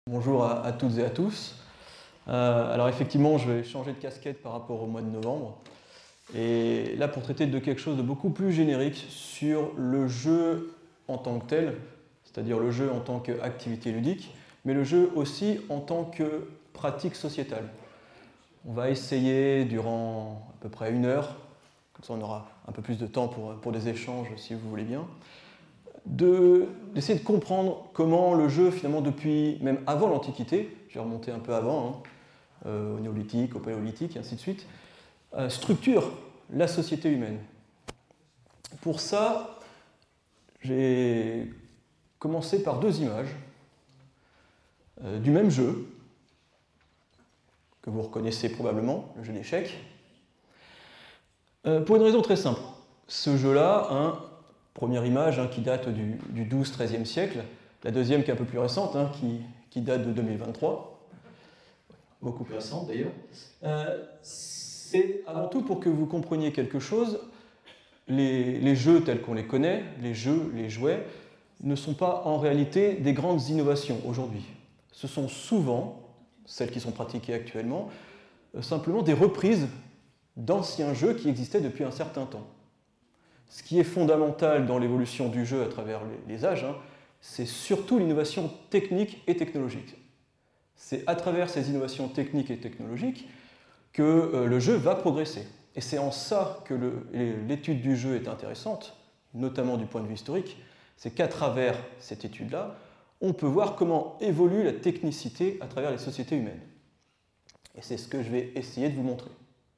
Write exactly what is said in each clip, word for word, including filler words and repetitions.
Bonjour à, à toutes et à tous. Euh, alors effectivement, je vais changer de casquette par rapport au mois de novembre. Et là, pour traiter de quelque chose de beaucoup plus générique sur le jeu en tant que tel, c'est-à-dire le jeu en tant qu'activité ludique, mais le jeu aussi en tant que pratique sociétale. On va essayer durant à peu près une heure, comme ça on aura un peu plus de temps pour, pour des échanges si vous voulez bien, De, d'essayer de comprendre comment le jeu, finalement, depuis, même avant l'Antiquité, je vais remonter un peu avant, hein, euh, au néolithique, au paléolithique, et ainsi de suite, euh, structure la société humaine. Pour ça, j'ai commencé par deux images euh, du même jeu, que vous reconnaissez probablement, le jeu d'échecs, euh, pour une raison très simple. Ce jeu-là, hein, première image hein, qui date du, du douzième treizième siècle, la deuxième qui est un peu plus récente, hein, qui, qui date de deux mille vingt-trois, beaucoup plus récente d'ailleurs. Euh, c'est avant tout pour que vous compreniez quelque chose, les, les jeux tels qu'on les connaît, les jeux, les jouets, ne sont pas en réalité des grandes innovations aujourd'hui. Ce sont souvent, celles qui sont pratiquées actuellement, euh, simplement des reprises d'anciens jeux qui existaient depuis un certain temps. Ce qui est fondamental dans l'évolution du jeu à travers les, les âges, hein, c'est surtout l'innovation technique et technologique. C'est à travers ces innovations techniques et technologiques que euh, le jeu va progresser. Et c'est en ça que le, l'étude du jeu est intéressante, notamment du point de vue historique, c'est qu'à travers cette étude-là, on peut voir comment évolue la technicité à travers les sociétés humaines. Et c'est ce que je vais essayer de vous montrer.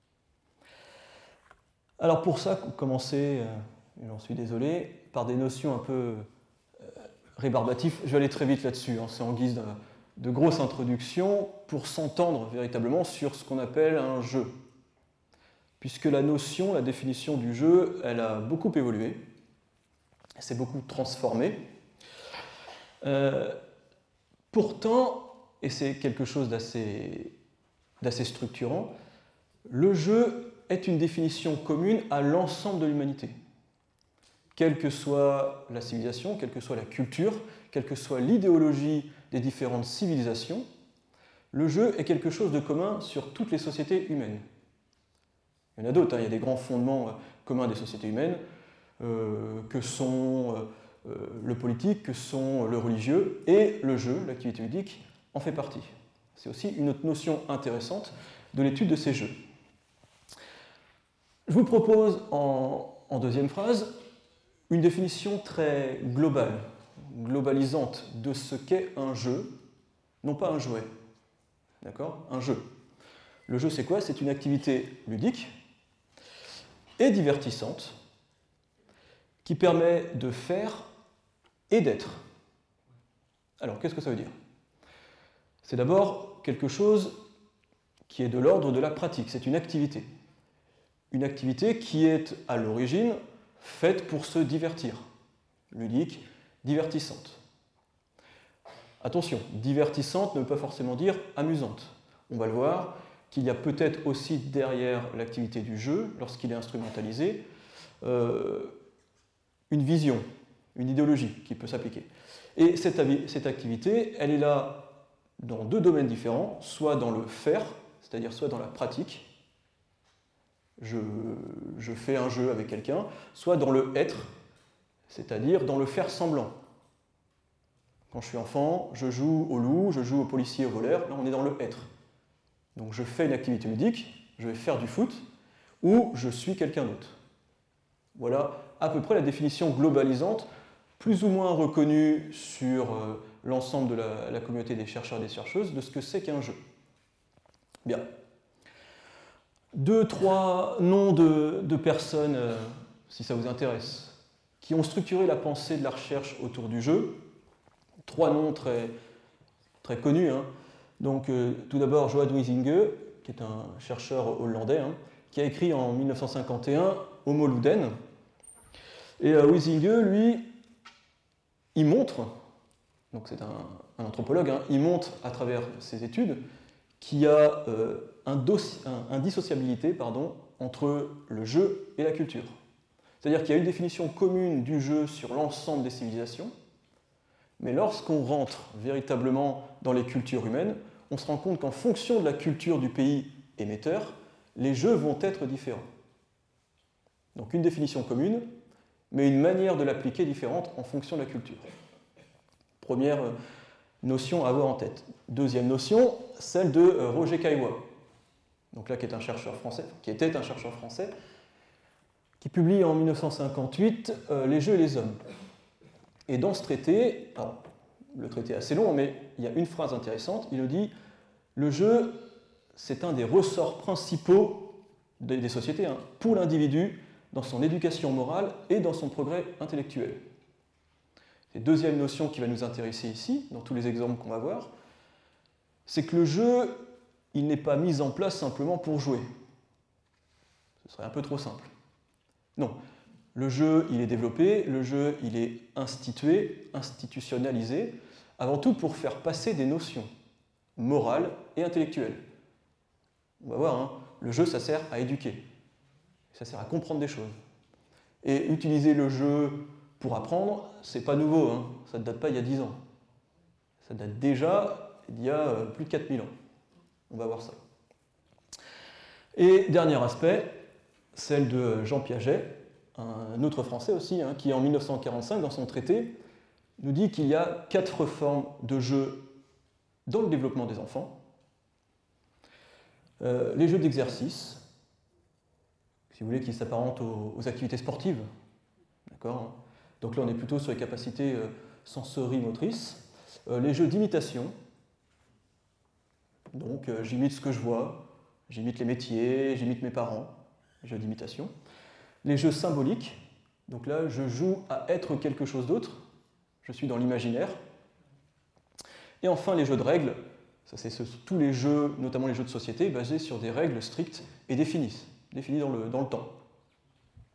Alors pour ça, commencer, euh, j'en suis désolé, par des notions un peu euh, rébarbatives. Je vais aller très vite là-dessus, hein, c'est en guise de, de grosse introduction pour s'entendre véritablement sur ce qu'on appelle un jeu. Puisque la notion, la définition du jeu, elle a beaucoup évolué, elle s'est beaucoup transformée. Euh, pourtant, et c'est quelque chose d'assez, d'assez structurant, le jeu est une définition commune à l'ensemble de l'humanité. Quelle que soit la civilisation, quelle que soit la culture, quelle que soit l'idéologie des différentes civilisations, le jeu est quelque chose de commun sur toutes les sociétés humaines. Il y en a d'autres, hein, il y a des grands fondements euh, communs des sociétés humaines, euh, que sont euh, le politique, que sont le religieux, et le jeu, l'activité ludique, en fait partie. C'est aussi une autre notion intéressante de l'étude de ces jeux. Je vous propose en, en deuxième phrase une définition très globale, globalisante de ce qu'est un jeu, non pas un jouet, d'accord ? Un jeu. Le jeu, c'est quoi ? C'est une activité ludique et divertissante qui permet de faire et d'être. Alors, qu'est-ce que ça veut dire ? C'est d'abord quelque chose qui est de l'ordre de la pratique, c'est une activité. Une activité qui est à l'origine faite pour se divertir, ludique, divertissante. Attention, divertissante ne veut pas forcément dire amusante. On va le voir qu'il y a peut-être aussi derrière l'activité du jeu, lorsqu'il est instrumentalisé, euh, une vision, une idéologie qui peut s'appliquer. Et cette, cette activité, elle est là dans deux domaines différents, soit dans le faire, c'est-à-dire soit dans la pratique, Je, je fais un jeu avec quelqu'un, soit dans le être, c'est-à-dire dans le faire semblant. Quand je suis enfant, je joue au loup, je joue au policier, au voleur, là on est dans le être. Donc je fais une activité ludique, je vais faire du foot, ou je suis quelqu'un d'autre. Voilà à peu près la définition globalisante, plus ou moins reconnue sur euh, l'ensemble de la, la communauté des chercheurs et des chercheuses, de ce que c'est qu'un jeu. Bien. Deux, trois noms de, de personnes, euh, si ça vous intéresse, qui ont structuré la pensée de la recherche autour du jeu. Trois noms très, très connus. Hein. Donc, euh, tout d'abord, Joad Huizinga, qui est un chercheur hollandais, hein, qui a écrit en mille neuf cent cinquante et un Homo Ludens. Et euh, Huizinga, lui, il montre, donc c'est un, un anthropologue, hein, il montre à travers ses études qu'il y a euh, un dosi- un, indissociabilité pardon, entre le jeu et la culture. C'est-à-dire qu'il y a une définition commune du jeu sur l'ensemble des civilisations, Mais lorsqu'on rentre véritablement dans les cultures humaines, on se rend compte qu'en fonction de la culture du pays émetteur, les jeux vont être différents. Donc une définition commune, mais une manière de l'appliquer différente en fonction de la culture. Première notion à avoir en tête. Deuxième notion, celle de Roger Caillois, donc là qui est un chercheur français, qui était un chercheur français, qui publie en mille neuf cent cinquante-huit euh, Les jeux et les hommes. Et dans ce traité, alors, le traité est assez long, mais il y a une phrase intéressante, il nous dit « Le jeu, c'est un des ressorts principaux des, des sociétés hein, pour l'individu dans son éducation morale et dans son progrès intellectuel. » Et deuxième notion qui va nous intéresser ici, dans tous les exemples qu'on va voir, c'est que le jeu, il n'est pas mis en place simplement pour jouer. Ce serait un peu trop simple. Non. Le jeu, il est développé, le jeu, il est institué, institutionnalisé, avant tout pour faire passer des notions morales et intellectuelles. On va voir, hein, le jeu, ça sert à éduquer, ça sert à comprendre des choses. Et utiliser le jeu pour apprendre, c'est pas nouveau, hein, ça ne date pas il y a dix ans. Ça date déjà il y a plus de quatre mille ans. On va voir ça. Et dernier aspect, celle de Jean Piaget, un autre Français aussi, hein, qui en mille neuf cent quarante-cinq, dans son traité, nous dit qu'il y a quatre formes de jeux dans le développement des enfants. Euh, les jeux d'exercice, si vous voulez, qui s'apparentent aux, aux activités sportives. D'accord ? Donc là, on est plutôt sur les capacités euh, sensorimotrices. Euh, les jeux d'imitation, donc euh, j'imite ce que je vois, j'imite les métiers, j'imite mes parents, les jeux d'imitation. Les jeux symboliques, donc là je joue à être quelque chose d'autre, je suis dans l'imaginaire. Et enfin les jeux de règles, ça c'est ce, tous les jeux, notamment les jeux de société, basés sur des règles strictes et définies, définies dans le, dans le temps. D'accord ?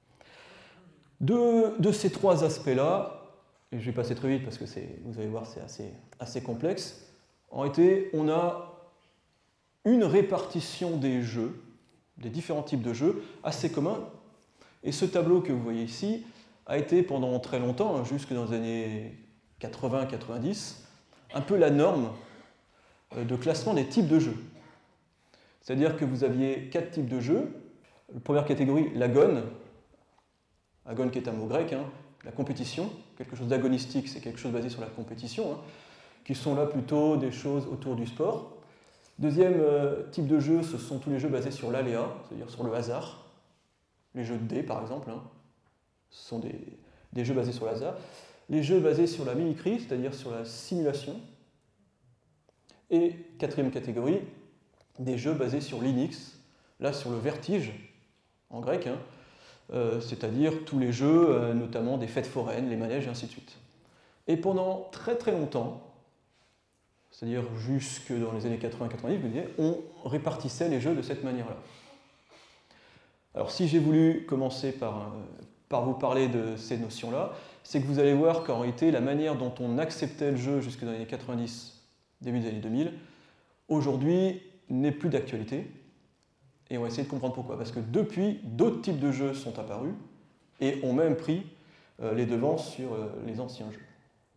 de, de ces trois aspects-là, et je vais passer très vite parce que c'est, vous allez voir c'est assez, assez complexe, en réalité on a une répartition des jeux, des différents types de jeux, assez communs. Et ce tableau que vous voyez ici a été pendant très longtemps, jusque dans les années quatre-vingts quatre-vingt-dix, un peu la norme de classement des types de jeux. C'est-à-dire que vous aviez quatre types de jeux. La première catégorie, l'agone. Agone qui est un mot grec, hein, la compétition. Quelque chose d'agonistique, c'est quelque chose basé sur la compétition, hein, qui sont là plutôt des choses autour du sport. Deuxième euh, type de jeu, ce sont tous les jeux basés sur l'aléa, c'est-à-dire sur le hasard. Les jeux de dés, par exemple, hein, ce sont des, des jeux basés sur le hasard. Les jeux basés sur la mimicry, c'est-à-dire sur la simulation. Et quatrième catégorie, des jeux basés sur l'inix, là sur le vertige, en grec, hein, euh, c'est-à-dire tous les jeux, euh, notamment des fêtes foraines, les manèges, et ainsi de suite. Et pendant très très longtemps, c'est-à-dire jusque dans les années quatre-vingts quatre-vingt-dix, vous voyez, on répartissait les jeux de cette manière-là. Alors si j'ai voulu commencer par, euh, par vous parler de ces notions-là, c'est que vous allez voir qu'en réalité, la manière dont on acceptait le jeu jusque dans les années quatre-vingt-dix, début des années deux mille, aujourd'hui n'est plus d'actualité. Et on va essayer de comprendre pourquoi. Parce que depuis, d'autres types de jeux sont apparus et ont même pris euh, les devants sur euh, les anciens jeux.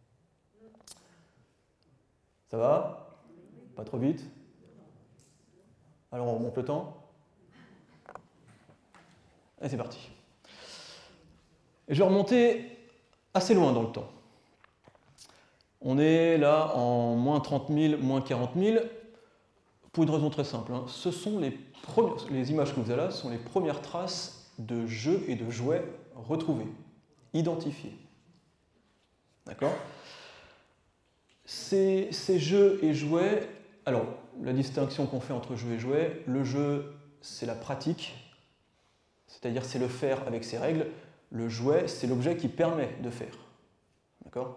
Ça va ? Pas trop vite ? Alors on remonte le temps. Et c'est parti. Et je vais remonter assez loin dans le temps. On est là en moins trente mille, moins quarante mille, pour une raison très simple. Hein. Ce sont les, premières, les images que vous avez là sont les premières traces de jeux et de jouets retrouvés, identifiés. D'accord ? Ces, ces jeux et jouets, alors la distinction qu'on fait entre jeu et jouet, le jeu c'est la pratique, c'est-à-dire c'est le faire avec ses règles, le jouet c'est l'objet qui permet de faire. D'accord ?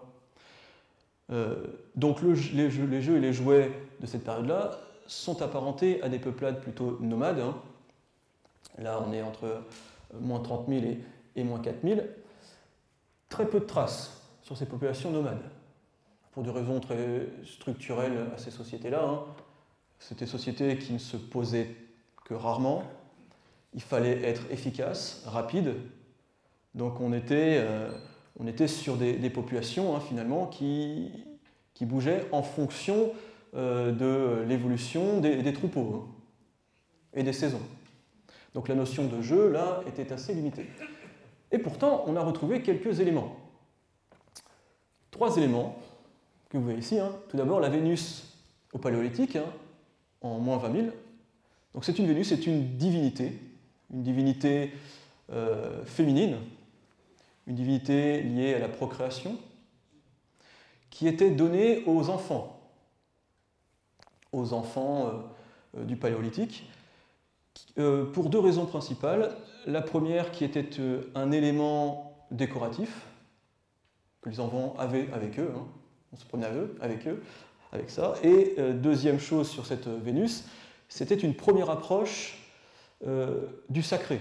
euh, Donc le, les, jeux, les jeux et les jouets de cette période-là sont apparentés à des peuplades plutôt nomades. Hein. Là on est entre moins trente mille et, et moins quatre mille. Très peu de traces sur ces populations nomades. Pour des raisons très structurelles à ces sociétés-là. Hein. C'était des sociétés qui ne se posaient que rarement. Il fallait être efficace, rapide. Donc on était euh, on était sur des, des populations hein, finalement qui, qui bougeaient en fonction euh, de l'évolution des, des troupeaux hein, et des saisons. Donc la notion de jeu, là, était assez limitée. Et pourtant, on a retrouvé quelques éléments. Trois éléments que vous voyez ici. Hein. Tout d'abord, la Vénus au Paléolithique, hein, en moins vingt mille. Donc c'est une Vénus, c'est une divinité, une divinité euh, féminine, une divinité liée à la procréation, qui était donnée aux enfants, aux enfants euh, du Paléolithique, euh, pour deux raisons principales. La première qui était euh, un élément décoratif, que les enfants avaient avec eux, hein. On se promenait avec eux, avec eux, avec ça. Et euh, deuxième chose sur cette Vénus, c'était une première approche euh, du sacré.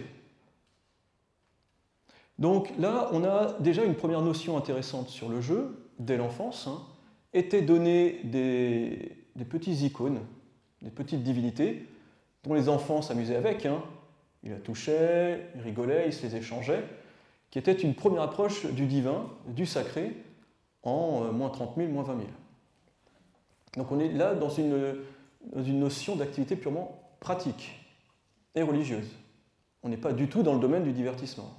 Donc là, on a déjà une première notion intéressante sur le jeu, dès l'enfance, hein, étaient données des, des petites icônes, des petites divinités, dont les enfants s'amusaient avec. Hein. Ils la touchaient, ils rigolaient, ils se les échangeaient, qui était une première approche du divin, du sacré, en euh, moins trente mille, moins vingt mille. Donc on est là dans une, dans une notion d'activité purement pratique et religieuse. On n'est pas du tout dans le domaine du divertissement.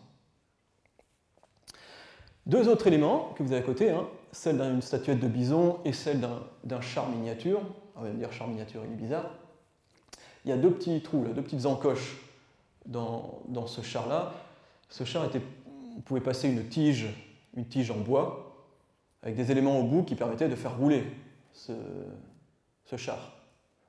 Deux autres éléments que vous avez à côté, hein, celle d'une statuette de bison et celle d'un, d'un char miniature. On va dire char miniature, il est bizarre. Il y a deux petits trous, là, deux petites encoches dans, dans ce char-là. Ce char était, on pouvait passer une tige, une tige en bois, avec des éléments au bout qui permettaient de faire rouler ce, ce char. D'accord ?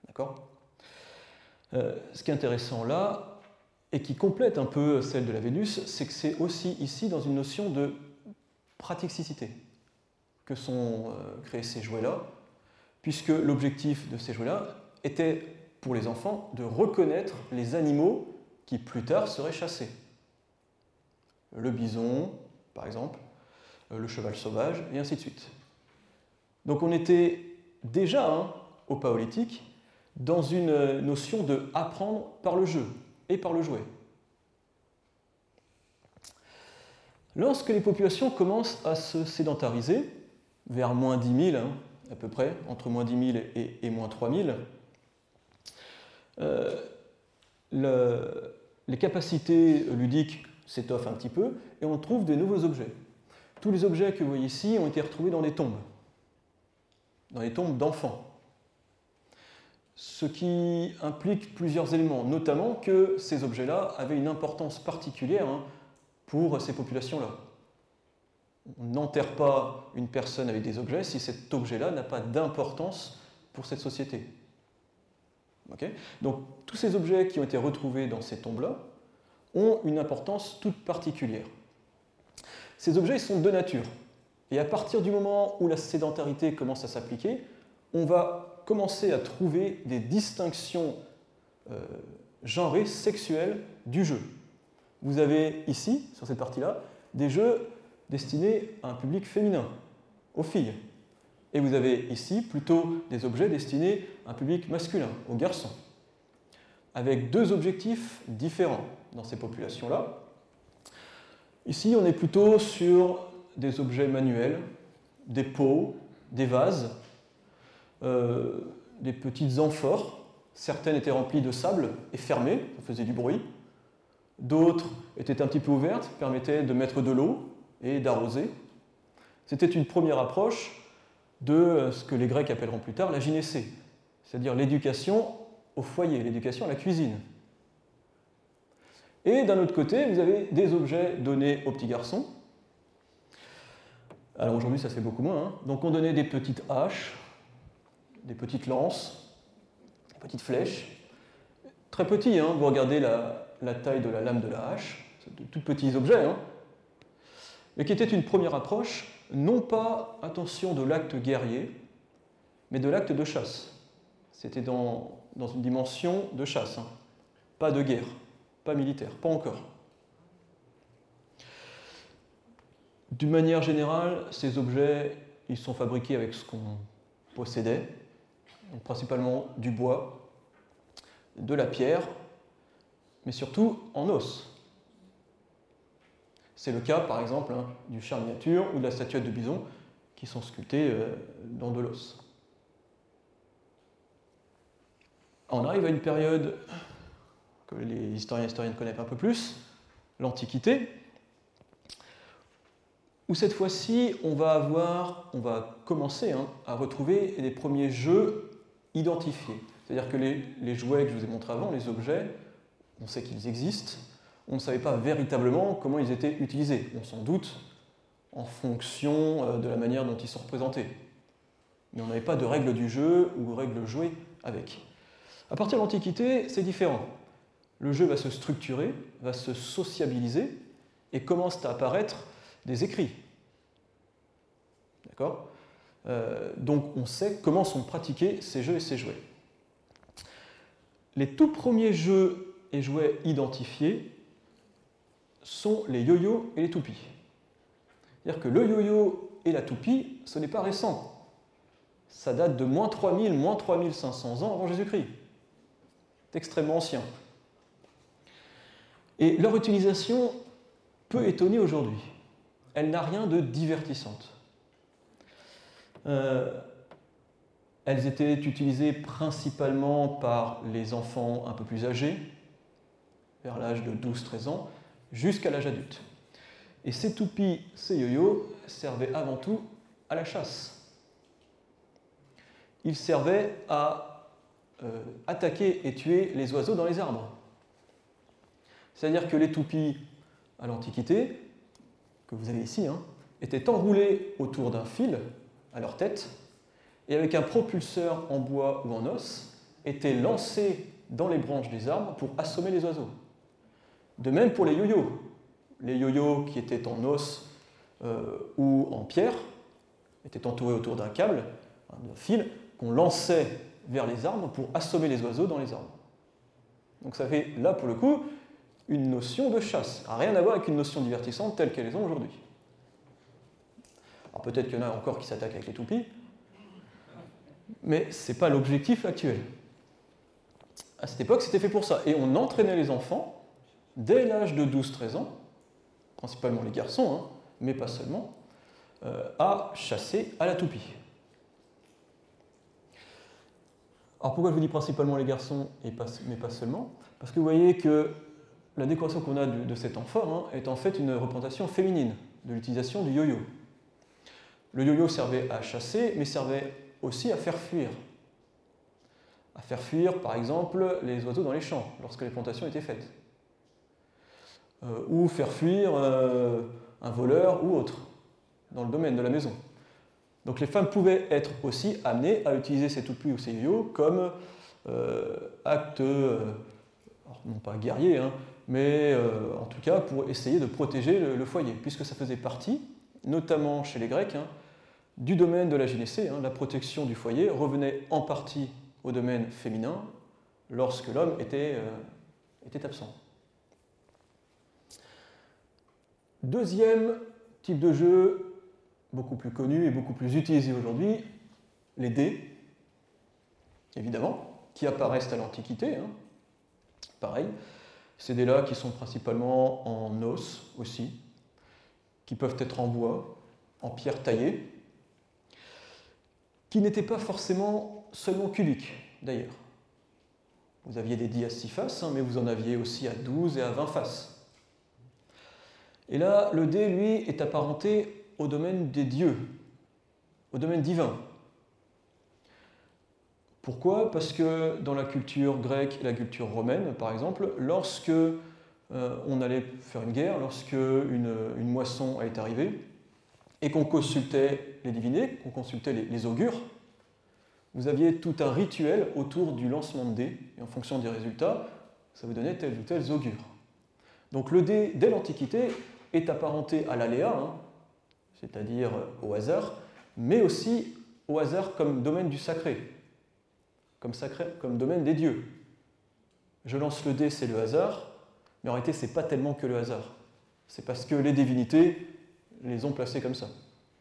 euh, Ce qui est intéressant là, et qui complète un peu celle de la Vénus, c'est que c'est aussi ici dans une notion de praticité que sont euh, créés ces jouets-là, puisque l'objectif de ces jouets-là était, pour les enfants, de reconnaître les animaux qui plus tard seraient chassés. Le bison, par exemple, le cheval sauvage, et ainsi de suite. Donc on était déjà, hein, au Paléolithique, dans une notion de apprendre par le jeu et par le jouet. Lorsque les populations commencent à se sédentariser, vers moins dix mille hein, à peu près, entre moins dix mille et, et moins trois mille, euh, le, les capacités ludiques s'étoffent un petit peu et on trouve de nouveaux objets. Tous les objets que vous voyez ici ont été retrouvés dans des tombes, dans des tombes d'enfants. Ce qui implique plusieurs éléments, notamment que ces objets-là avaient une importance particulière hein, pour ces populations-là. On n'enterre pas une personne avec des objets si cet objet-là n'a pas d'importance pour cette société. Okay ? Donc tous ces objets qui ont été retrouvés dans ces tombes-là ont une importance toute particulière. Ces objets sont de nature. Et à partir du moment où la sédentarité commence à s'appliquer, on va commencer à trouver des distinctions euh, genrées, sexuelles du jeu. Vous avez ici, sur cette partie-là, des jeux destinés à un public féminin, aux filles. Et vous avez ici plutôt des objets destinés à un public masculin, aux garçons. Avec deux objectifs différents dans ces populations-là. Ici, on est plutôt sur des objets manuels, des pots, des vases, euh, des petites amphores. Certaines étaient remplies de sable et fermées, ça faisait du bruit. D'autres étaient un petit peu ouvertes, permettaient de mettre de l'eau et d'arroser. C'était une première approche de ce que les Grecs appelleront plus tard la gynécée, c'est-à-dire l'éducation au foyer, l'éducation à la cuisine. Et d'un autre côté, vous avez des objets donnés aux petits garçons. Alors aujourd'hui, ça se fait beaucoup moins. Hein. Donc on donnait des petites haches, des petites lances, des petites flèches. Très petits, hein. Vous regardez la, la taille de la lame de la hache, c'est de tout petits objets, hein. Mais qui était une première approche, non pas, attention, de l'acte guerrier, mais de l'acte de chasse. C'était dans, dans une dimension de chasse, hein. Pas de guerre. Pas militaire, pas encore. D'une manière générale, ces objets, ils sont fabriqués avec ce qu'on possédait, donc principalement du bois, de la pierre, mais surtout en os. C'est le cas, par exemple, hein, du char miniature ou de la statuette de bison qui sont sculptés euh, dans de l'os. On arrive à une période que les historiens et historiennes connaissent un peu plus, l'Antiquité, où cette fois-ci, on va avoir, on va commencer hein, à retrouver les premiers jeux identifiés. C'est-à-dire que les, les jouets que je vous ai montrés avant, les objets, on sait qu'ils existent, on ne savait pas véritablement comment ils étaient utilisés. On s'en doute en fonction de la manière dont ils sont représentés. Mais on n'avait pas de règles du jeu ou de règles jouées avec. À partir de l'Antiquité, c'est différent. Le jeu va se structurer, va se sociabiliser, et commencent à apparaître des écrits. D'accord ? euh, Donc on sait comment sont pratiqués ces jeux et ces jouets. Les tout premiers jeux et jouets identifiés sont les yo-yo et les toupies. C'est-à-dire que le yo-yo et la toupie, ce n'est pas récent. Ça date de moins trois mille, moins trois mille cinq cents ans avant Jésus-Christ. C'est extrêmement ancien. Et leur utilisation peut étonner aujourd'hui. Elle n'a rien de divertissante. Euh, elles étaient utilisées principalement par les enfants un peu plus âgés, vers l'âge de douze à treize ans, jusqu'à l'âge adulte. Et ces toupies, ces yo-yo, servaient avant tout à la chasse. Ils servaient à euh, attaquer et tuer les oiseaux dans les arbres. C'est-à-dire que les toupies, à l'Antiquité, que vous avez ici, hein, étaient enroulées autour d'un fil à leur tête, et avec un propulseur en bois ou en os, étaient lancés dans les branches des arbres pour assommer les oiseaux. De même pour les yo-yo. Les yo-yo qui étaient en os euh, ou en pierre étaient entourés autour d'un câble, d'un fil, qu'on lançait vers les arbres pour assommer les oiseaux dans les arbres. Donc ça fait, là pour le coup, une notion de chasse. Ça n'a rien à voir avec une notion divertissante telle qu'elles ont aujourd'hui. Alors peut-être qu'il y en a encore qui s'attaquent avec les toupies, mais ce n'est pas l'objectif actuel. À cette époque, c'était fait pour ça. Et on entraînait les enfants, dès l'âge de douze à treize ans, principalement les garçons, hein, mais pas seulement, euh, à chasser à la toupie. Alors pourquoi je vous dis principalement les garçons, et pas, mais pas seulement ? Parce que vous voyez que la décoration qu'on a de, de cet amphore hein, est en fait une représentation féminine de l'utilisation du yo-yo. Le yo-yo servait à chasser, mais servait aussi à faire fuir. À faire fuir, par exemple, les oiseaux dans les champs, lorsque les plantations étaient faites. Euh, ou faire fuir euh, un voleur ou autre, dans le domaine de la maison. Donc les femmes pouvaient être aussi amenées à utiliser ces toupies ou ces yo-yo comme euh, acte, euh, alors non pas guerrier, hein, mais euh, en tout cas pour essayer de protéger le, le foyer, puisque ça faisait partie, notamment chez les Grecs, hein, du domaine de la gynécée. Hein, la protection du foyer revenait en partie au domaine féminin lorsque l'homme était, euh, était absent. Deuxième type de jeu, beaucoup plus connu et beaucoup plus utilisé aujourd'hui, les dés, évidemment, qui apparaissent à l'Antiquité. Hein. Pareil, ces dés-là qui sont principalement en os aussi, qui peuvent être en bois, en pierre taillée, qui n'étaient pas forcément seulement cubiques, d'ailleurs. Vous aviez des dés à six faces, hein, mais vous en aviez aussi à douze et à vingt faces. Et là, le dé, lui, est apparenté au domaine des dieux, au domaine divin. Pourquoi ? Parce que dans la culture grecque et la culture romaine, par exemple, lorsque euh, on allait faire une guerre, lorsque une, une moisson est arrivée, et qu'on consultait les divinés, qu'on consultait les, les augures, vous aviez tout un rituel autour du lancement de dés, et en fonction des résultats, ça vous donnait tels ou tels augures. Donc le dé, dès l'Antiquité, est apparenté à l'aléa, hein, c'est-à-dire au hasard, mais aussi au hasard comme domaine du sacré, comme, sacré, comme domaine des dieux. Je lance le dé, c'est le hasard, mais en réalité, ce n'est pas tellement que le hasard. C'est parce que les divinités les ont placés comme ça.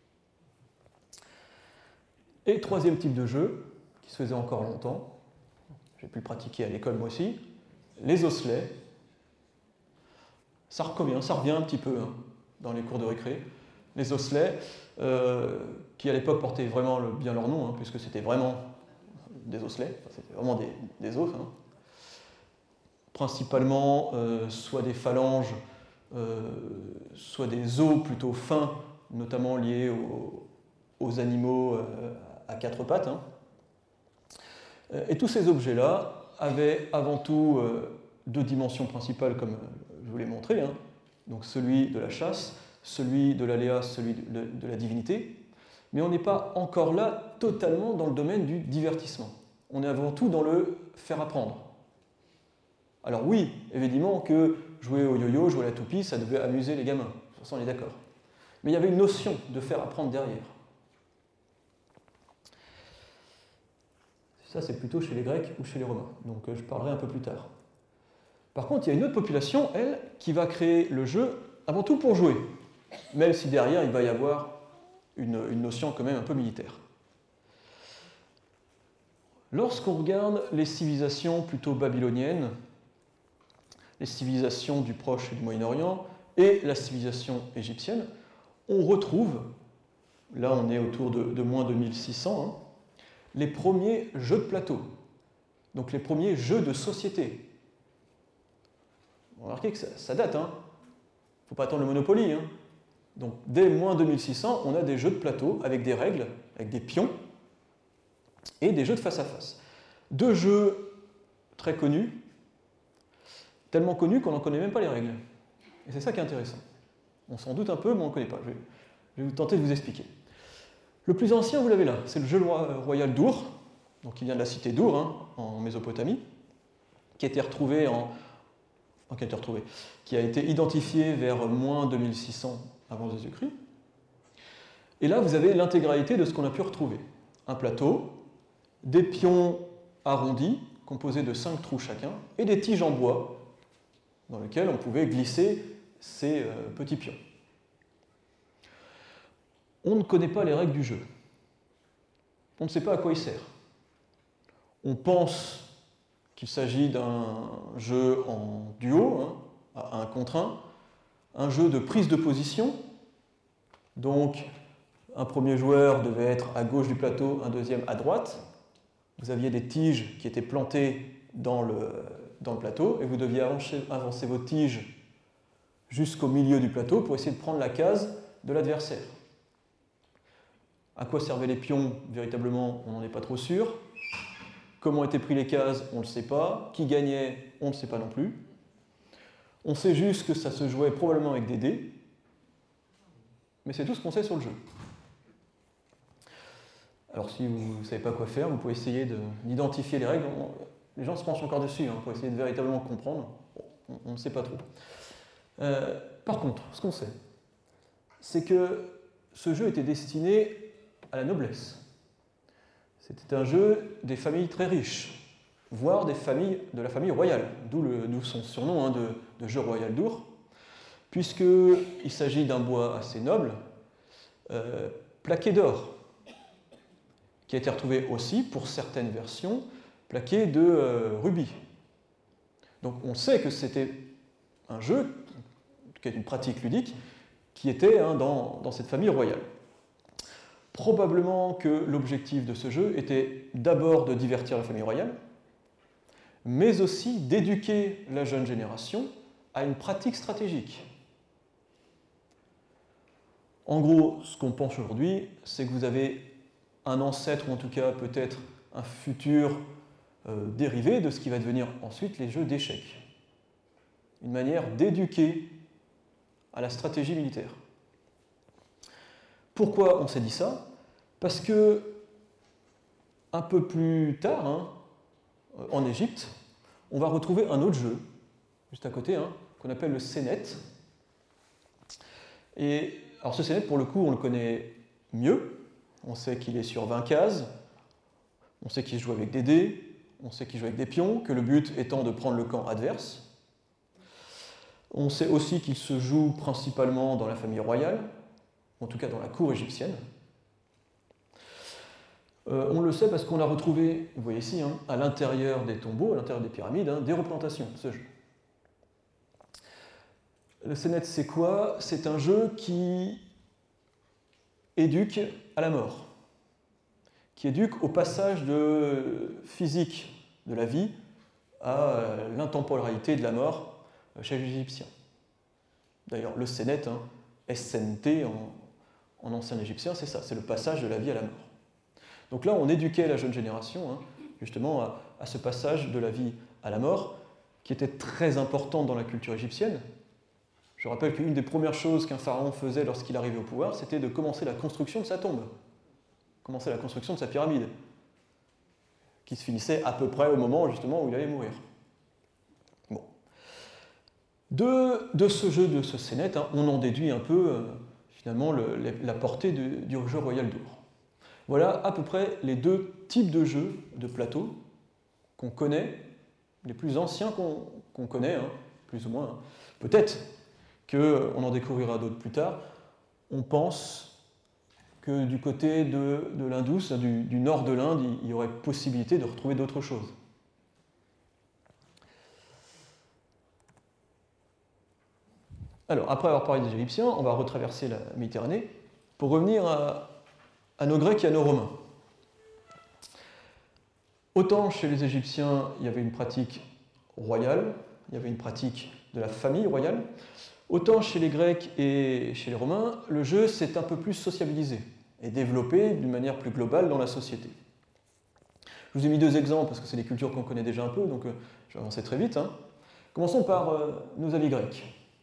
Et troisième type de jeu, qui se faisait encore longtemps, j'ai pu le pratiquer à l'école moi aussi, les osselets. Ça revient, ça revient un petit peu. Hein. dans les cours de récré, les osselets, euh, qui à l'époque portaient vraiment le, bien leur nom, hein, puisque c'était vraiment des osselets, enfin, c'était vraiment des, des os, hein. Principalement euh, soit des phalanges, euh, soit des os plutôt fins, notamment liés aux, aux animaux euh, à quatre pattes. Hein. Et tous ces objets-là avaient avant tout euh, deux dimensions principales, comme je vous l'ai montré, hein. Donc celui de la chasse, celui de l'aléa, celui de, de la divinité, mais on n'est pas encore là totalement dans le domaine du divertissement. On est avant tout dans le faire apprendre. Alors oui, évidemment que jouer au yo-yo, jouer à la toupie, ça devait amuser les gamins, sur ça on est d'accord. Mais il y avait une notion de faire apprendre derrière. Ça c'est plutôt chez les Grecs ou chez les Romains, donc je parlerai un peu plus tard. Par contre, il y a une autre population, elle, qui va créer le jeu avant tout pour jouer, même si derrière il va y avoir une, une notion quand même un peu militaire. Lorsqu'on regarde les civilisations plutôt babyloniennes, les civilisations du Proche et du Moyen-Orient et la civilisation égyptienne, on retrouve, là on est autour de, de moins deux mille six cents, hein, les premiers jeux de plateau, donc les premiers jeux de société. Remarquez que ça, ça date, hein. Il ne faut pas attendre le Monopoly. Hein. Donc dès moins deux mille six cents, on a des jeux de plateau avec des règles, avec des pions, et des jeux de face-à-face. Deux jeux très connus, tellement connus qu'on n'en connaît même pas les règles. Et c'est ça qui est intéressant. On s'en doute un peu, mais on ne connaît pas. Je vais, je vais tenter de vous expliquer. Le plus ancien, vous l'avez là, c'est le jeu royal d'Our, donc qui vient de la cité d'Our, hein, en Mésopotamie, qui a été retrouvé en... Enfin, qui a été retrouvé, qui a été identifié vers moins deux mille six cents avant Jésus-Christ. Et là, vous avez l'intégralité de ce qu'on a pu retrouver. Un plateau, des pions arrondis, composés de cinq trous chacun, et des tiges en bois, dans lesquelles on pouvait glisser ces euh, petits pions. On ne connaît pas les règles du jeu. On ne sait pas à quoi il sert. On pense qu'il s'agit d'un jeu en duo, hein, à un contre un, un jeu de prise de position. Donc, un premier joueur devait être à gauche du plateau, un deuxième à droite. Vous aviez des tiges qui étaient plantées dans le, dans le plateau, et vous deviez avancer, avancer vos tiges jusqu'au milieu du plateau pour essayer de prendre la case de l'adversaire. À quoi servaient les pions, véritablement, on n'en est pas trop sûr. Comment étaient prises les cases, on ne le sait pas. Qui gagnait, on ne le sait pas non plus. On sait juste que ça se jouait probablement avec des dés, mais c'est tout ce qu'on sait sur le jeu. Alors si vous ne savez pas quoi faire, vous pouvez essayer d'identifier les règles. On, les gens se penchent encore dessus, hein, pour essayer de véritablement comprendre. On, on ne sait pas trop. Euh, par contre, ce qu'on sait, c'est que ce jeu était destiné à la noblesse. C'était un jeu des familles très riches, voire des familles de la famille royale, d'où son surnom, hein, de, de jeu royal d'Our, puisqu'il s'agit d'un bois assez noble, euh, plaqué d'or, qui a été retrouvé aussi, pour certaines versions, plaqué de euh, rubis. Donc on sait que c'était un jeu, qui est une pratique ludique, qui était hein, dans, dans cette famille royale. Probablement que l'objectif de ce jeu était d'abord de divertir la famille royale, mais aussi d'éduquer la jeune génération à une pratique stratégique. En gros, ce qu'on pense aujourd'hui, c'est que vous avez un ancêtre, ou en tout cas peut-être un futur euh, dérivé de ce qui va devenir ensuite les jeux d'échecs. Une manière d'éduquer à la stratégie militaire. Pourquoi on s'est dit ça? Parce que, un peu plus tard, hein, en Égypte, on va retrouver un autre jeu, juste à côté, hein, qu'on appelle le Sénet. Et alors ce Sénet, pour le coup, on le connaît mieux. On sait qu'il est sur vingt cases, on sait qu'il joue avec des dés, on sait qu'il joue avec des pions, que le but étant de prendre le camp adverse. On sait aussi qu'il se joue principalement dans la famille royale, en tout cas dans la cour égyptienne. Euh, on le sait parce qu'on a retrouvé, vous voyez ici, hein, à l'intérieur des tombeaux, à l'intérieur des pyramides, hein, des représentations de ce jeu. Le Sénet, c'est quoi? C'est un jeu qui éduque à la mort, qui éduque au passage de physique de la vie à l'intemporalité de la mort chez les Égyptiens. D'ailleurs, le Sénet, hein, S N T en, en ancien égyptien, c'est ça, c'est le passage de la vie à la mort. Donc là, on éduquait la jeune génération, hein, justement, à, à ce passage de la vie à la mort, qui était très important dans la culture égyptienne. Je rappelle qu'une des premières choses qu'un pharaon faisait lorsqu'il arrivait au pouvoir, c'était de commencer la construction de sa tombe, commencer la construction de sa pyramide, qui se finissait à peu près au moment justement où il allait mourir. Bon. De, de ce jeu, de ce Sénet, hein, on en déduit un peu euh, finalement le, la portée de, du jeu royal d'Our. Voilà à peu près les deux types de jeux de plateau qu'on connaît, les plus anciens qu'on qu'on connaît, hein, plus ou moins. Hein. Peut-être qu'on en découvrira d'autres plus tard. On pense que du côté de, de l'Indus, du, du nord de l'Inde, il y aurait possibilité de retrouver d'autres choses. Alors, après avoir parlé des Égyptiens, on va retraverser la Méditerranée pour revenir à, à nos Grecs et à nos Romains. Autant chez les Égyptiens, il y avait une pratique royale, il y avait une pratique de la famille royale, autant chez les Grecs et chez les Romains, le jeu s'est un peu plus sociabilisé et développé d'une manière plus globale dans la société. Je vous ai mis deux exemples parce que c'est des cultures qu'on connaît déjà un peu, donc je vais avancer très vite. Hein. Commençons par euh, nos amis grecs.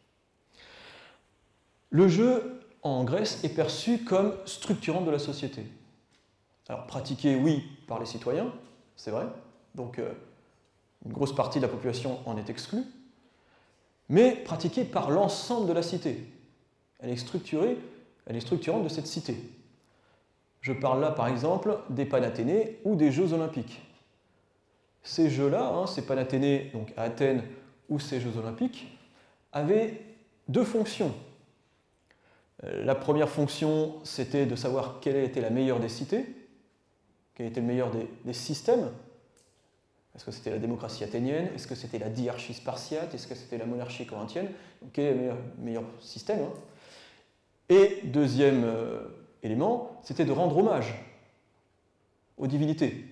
Le jeu en Grèce est perçu comme structurant de la société. Alors pratiqué, oui, par les citoyens, c'est vrai, donc euh, une grosse partie de la population en est exclue, mais pratiquée par l'ensemble de la cité. Elle est structurée, elle est structurante de cette cité. Je parle là, par exemple, des Panathénées ou des Jeux Olympiques. Ces jeux-là, hein, ces Panathénées, donc à Athènes, ou ces Jeux Olympiques, avaient deux fonctions. La première fonction, c'était de savoir quelle était la meilleure des cités, quel était le meilleur des, des systèmes. Est-ce que c'était la démocratie athénienne? Est-ce que c'était la diarchie spartiate? Est-ce que c'était la monarchie corinthienne? Donc, quel est le meilleur, meilleur système, hein? Et deuxième euh, élément, c'était de rendre hommage aux divinités.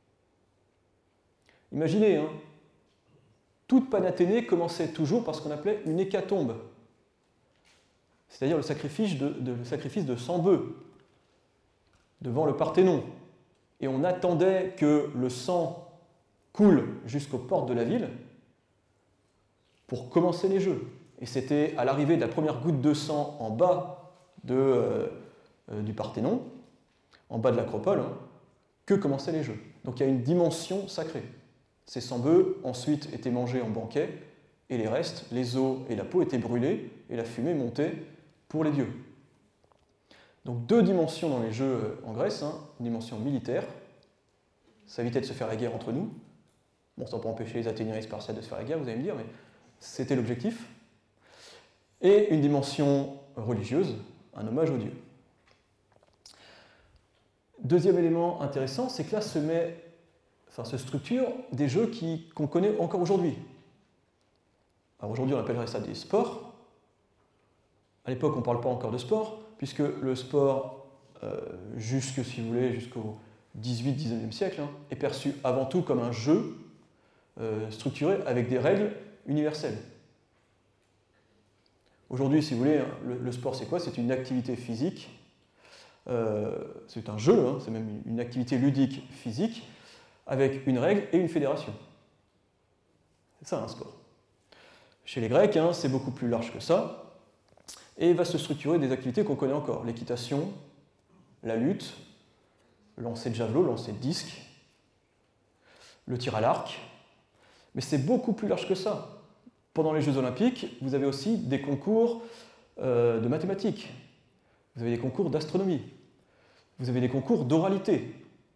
Imaginez, hein, toute Panathénée commençait toujours par ce qu'on appelait une hécatombe, c'est-à-dire le sacrifice de, de, le sacrifice de cent bœufs devant le Parthénon. Et on attendait que le sang coule jusqu'aux portes de la ville pour commencer les jeux. Et c'était à l'arrivée de la première goutte de sang en bas de, euh, euh, du Parthénon, en bas de l'acropole, hein, que commençaient les jeux. Donc il y a une dimension sacrée. Ces cent bœufs ensuite étaient mangés en banquet, et les restes, les os et la peau étaient brûlés, et la fumée montait pour les dieux. Donc deux dimensions dans les jeux en Grèce, hein, une dimension militaire, ça évitait de se faire la guerre entre nous. Bon, ça peut empêcher les Athéniens et les Spartiates de se faire la guerre, vous allez me dire, mais c'était l'objectif. Et une dimension religieuse, un hommage aux dieux. Deuxième élément intéressant, c'est que là se met, enfin se structure des jeux qui, qu'on connaît encore aujourd'hui. Alors aujourd'hui, on appellerait ça des sports. À l'époque, on ne parle pas encore de sport, puisque le sport, euh, jusque, si vous voulez, jusqu'au dix-huitième, dix-neuvième siècle, hein, est perçu avant tout comme un jeu euh, structuré avec des règles universelles. Aujourd'hui, si vous voulez, le, le sport, c'est quoi? C'est une activité physique, euh, c'est un jeu, hein, c'est même une activité ludique physique, avec une règle et une fédération. C'est ça un sport. Chez les Grecs, hein, c'est beaucoup plus large que ça, et va se structurer des activités qu'on connaît encore, l'équitation, la lutte, le lancer de javelot, le lancer de disque, le tir à l'arc, mais c'est beaucoup plus large que ça. Pendant les Jeux Olympiques, vous avez aussi des concours euh, de mathématiques, vous avez des concours d'astronomie, vous avez des concours d'oralité.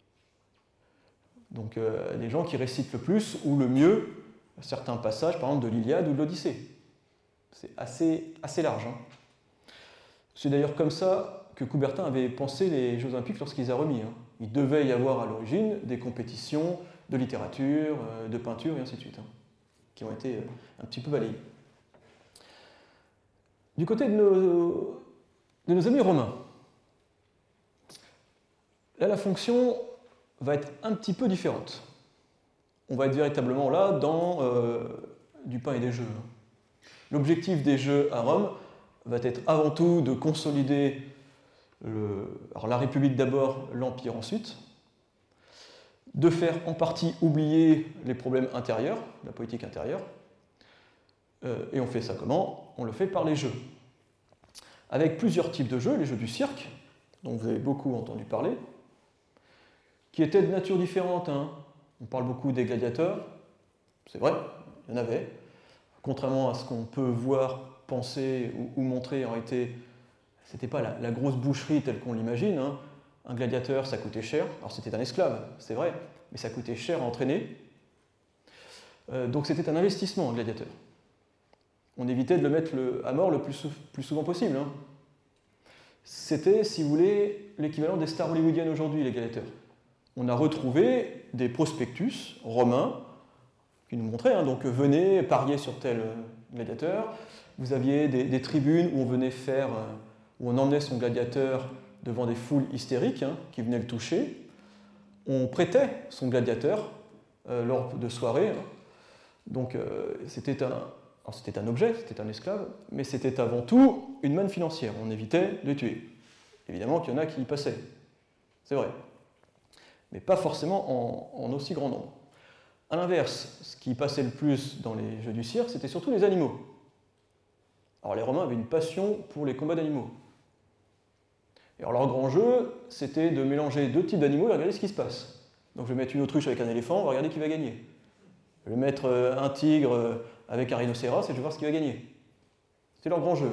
Donc euh, des gens qui récitent le plus ou le mieux certains passages, par exemple de l'Iliade ou de l'Odyssée. C'est assez, assez large. Hein. C'est d'ailleurs comme ça que Coubertin avait pensé les Jeux Olympiques lorsqu'il les a remis. Hein. Il devait y avoir à l'origine des compétitions de littérature, de peinture et ainsi de suite, hein, qui ont été un petit peu balayées. Du côté de nos, de nos amis romains, là la fonction va être un petit peu différente. On va être véritablement là dans euh, du pain et des jeux. L'objectif des jeux à Rome va être avant tout de consolider le, alors la République d'abord, l'Empire ensuite, de faire en partie oublier les problèmes intérieurs, la politique intérieure. Euh, et on fait ça comment? On le fait par les jeux. Avec plusieurs types de jeux, les jeux du cirque, dont vous avez beaucoup entendu parler, qui étaient de nature différente. Hein. On parle beaucoup des gladiateurs, c'est vrai, il y en avait. Contrairement à ce qu'on peut voir, penser ou, ou montrer, en réalité, c'était pas la, la grosse boucherie telle qu'on l'imagine. Hein. Un gladiateur, ça coûtait cher. Alors c'était un esclave, c'est vrai, mais ça coûtait cher à entraîner. Euh, donc c'était un investissement, un gladiateur. On évitait de le mettre le, à mort le plus, sou, plus souvent possible. Hein. C'était, si vous voulez, l'équivalent des stars hollywoodiennes aujourd'hui, les gladiateurs. On a retrouvé des prospectus romains qui nous montraient, hein, donc venez parier sur tel gladiateur. Vous aviez des, des tribunes où on venait faire, où on emmenait son gladiateur devant des foules hystériques hein, qui venaient le toucher. On prêtait son gladiateur euh, lors de soirées. Hein. Donc euh, c'était un, alors, c'était un objet, c'était un esclave, mais c'était avant tout une manne financière. On évitait de tuer. Évidemment qu'il y en a qui y passaient. C'est vrai. Mais pas forcément en, en aussi grand nombre. A l'inverse, ce qui passait le plus dans les jeux du cirque, c'était surtout les animaux. Alors les Romains avaient une passion pour les combats d'animaux. Et alors leur grand jeu, c'était de mélanger deux types d'animaux et regarder ce qui se passe. Donc je vais mettre une autruche avec un éléphant, on va regarder qui va gagner. Je vais mettre un tigre avec un rhinocéros et je vais voir ce qui va gagner. C'était leur grand jeu.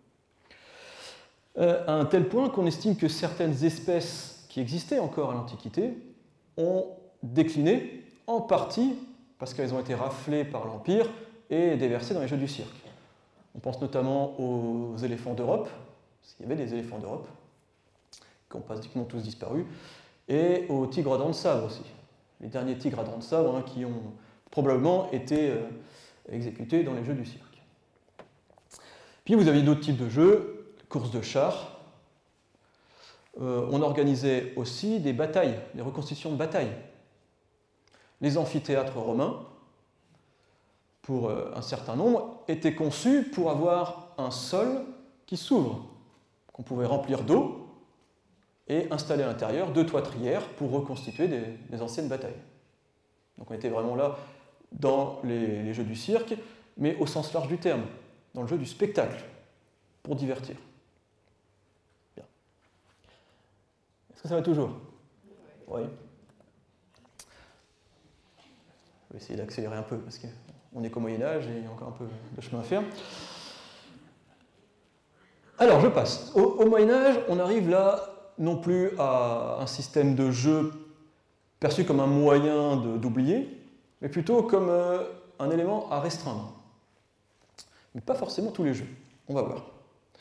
Euh, à un tel point qu'on estime que certaines espèces qui existaient encore à l'Antiquité ont décliné en partie parce qu'elles ont été raflées par l'Empire et déversées dans les jeux du cirque. On pense notamment aux éléphants d'Europe, parce qu'il y avait des éléphants d'Europe, qui ont pratiquement tous disparu, et aux tigres à dents de sabre aussi. Les derniers tigres à dents de sabre hein, qui ont probablement été euh, exécutés dans les jeux du cirque. Puis vous aviez d'autres types de jeux, courses de chars. Euh, on organisait aussi des batailles, des reconstitutions de batailles. Les amphithéâtres romains, pour un certain nombre, étaient conçus pour avoir un sol qui s'ouvre, qu'on pouvait remplir d'eau et installer à l'intérieur deux toitrières pour reconstituer des, des anciennes batailles. Donc on était vraiment là dans les, les jeux du cirque, mais au sens large du terme, dans le jeu du spectacle, pour divertir. Bien. Est-ce que ça va toujours? Oui. Je vais essayer d'accélérer un peu parce qu'on est qu'au Moyen-Âge et il y a encore un peu de chemin à faire. Alors, je passe. Au, au Moyen-Âge, on arrive là non plus à un système de jeu perçu comme un moyen d'oublier, mais plutôt comme euh, un élément à restreindre. Mais pas forcément tous les jeux. On va voir.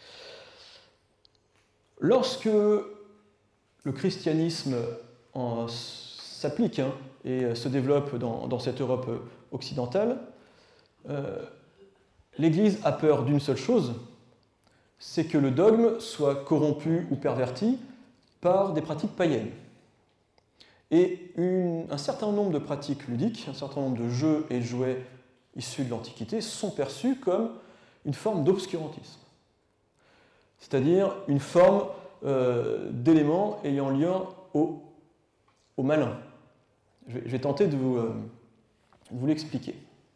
Lorsque le christianisme s'applique hein, et se développe dans, dans cette Europe occidentale, euh, l'Église a peur d'une seule chose, c'est que le dogme soit corrompu ou perverti par des pratiques païennes. Et une, un certain nombre de pratiques ludiques, un certain nombre de jeux et jouets issus de l'Antiquité sont perçus comme une forme d'obscurantisme. C'est-à-dire une forme euh, d'éléments ayant lien au, au malin. Je vais, je vais tenter de vous, euh, vous l'expliquer.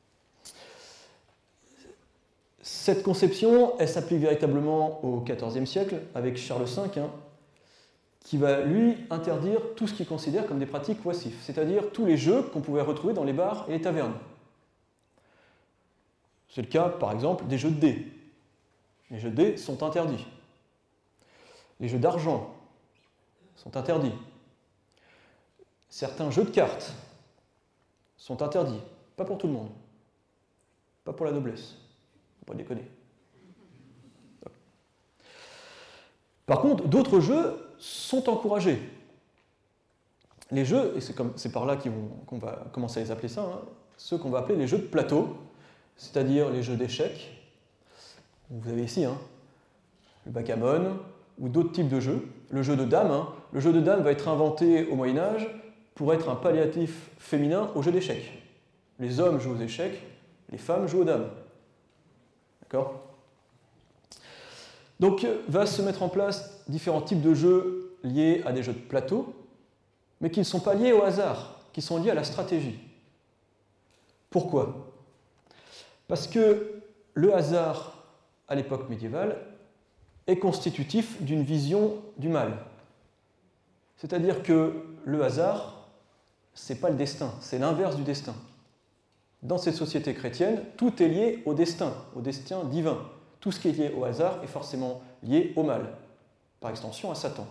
Cette conception, elle s'applique véritablement au quatorzième siècle avec Charles cinq, hein, qui va, lui, interdire tout ce qu'il considère comme des pratiques oisives, c'est-à-dire tous les jeux qu'on pouvait retrouver dans les bars et les tavernes. C'est le cas, par exemple, des jeux de dés. Les jeux de dés sont interdits. Les jeux d'argent sont interdits. Certains jeux de cartes sont interdits. Pas pour tout le monde. Pas pour la noblesse. Faut pas déconner. Par contre, d'autres jeux sont encouragés. Les jeux, et c'est, comme, c'est par là qu'on, qu'on va commencer à les appeler ça, hein, ceux qu'on va appeler les jeux de plateau, c'est-à-dire les jeux d'échecs, Vous avez ici hein, le backgammon ou d'autres types de jeux. Le jeu de dames, hein. Le jeu de dames va être inventé au Moyen-Âge pour être un palliatif féminin au jeu d'échecs. Les hommes jouent aux échecs, les femmes jouent aux dames. D'accord ? Donc, va se mettre en place différents types de jeux liés à des jeux de plateau, mais qui ne sont pas liés au hasard, qui sont liés à la stratégie. Pourquoi ? Parce que le hasard, à l'époque médiévale, est constitutif d'une vision du mal. C'est-à-dire que le hasard, ce n'est pas le destin, c'est l'inverse du destin. Dans cette société chrétienne, tout est lié au destin, au destin divin. Tout ce qui est lié au hasard est forcément lié au mal, par extension à Satan.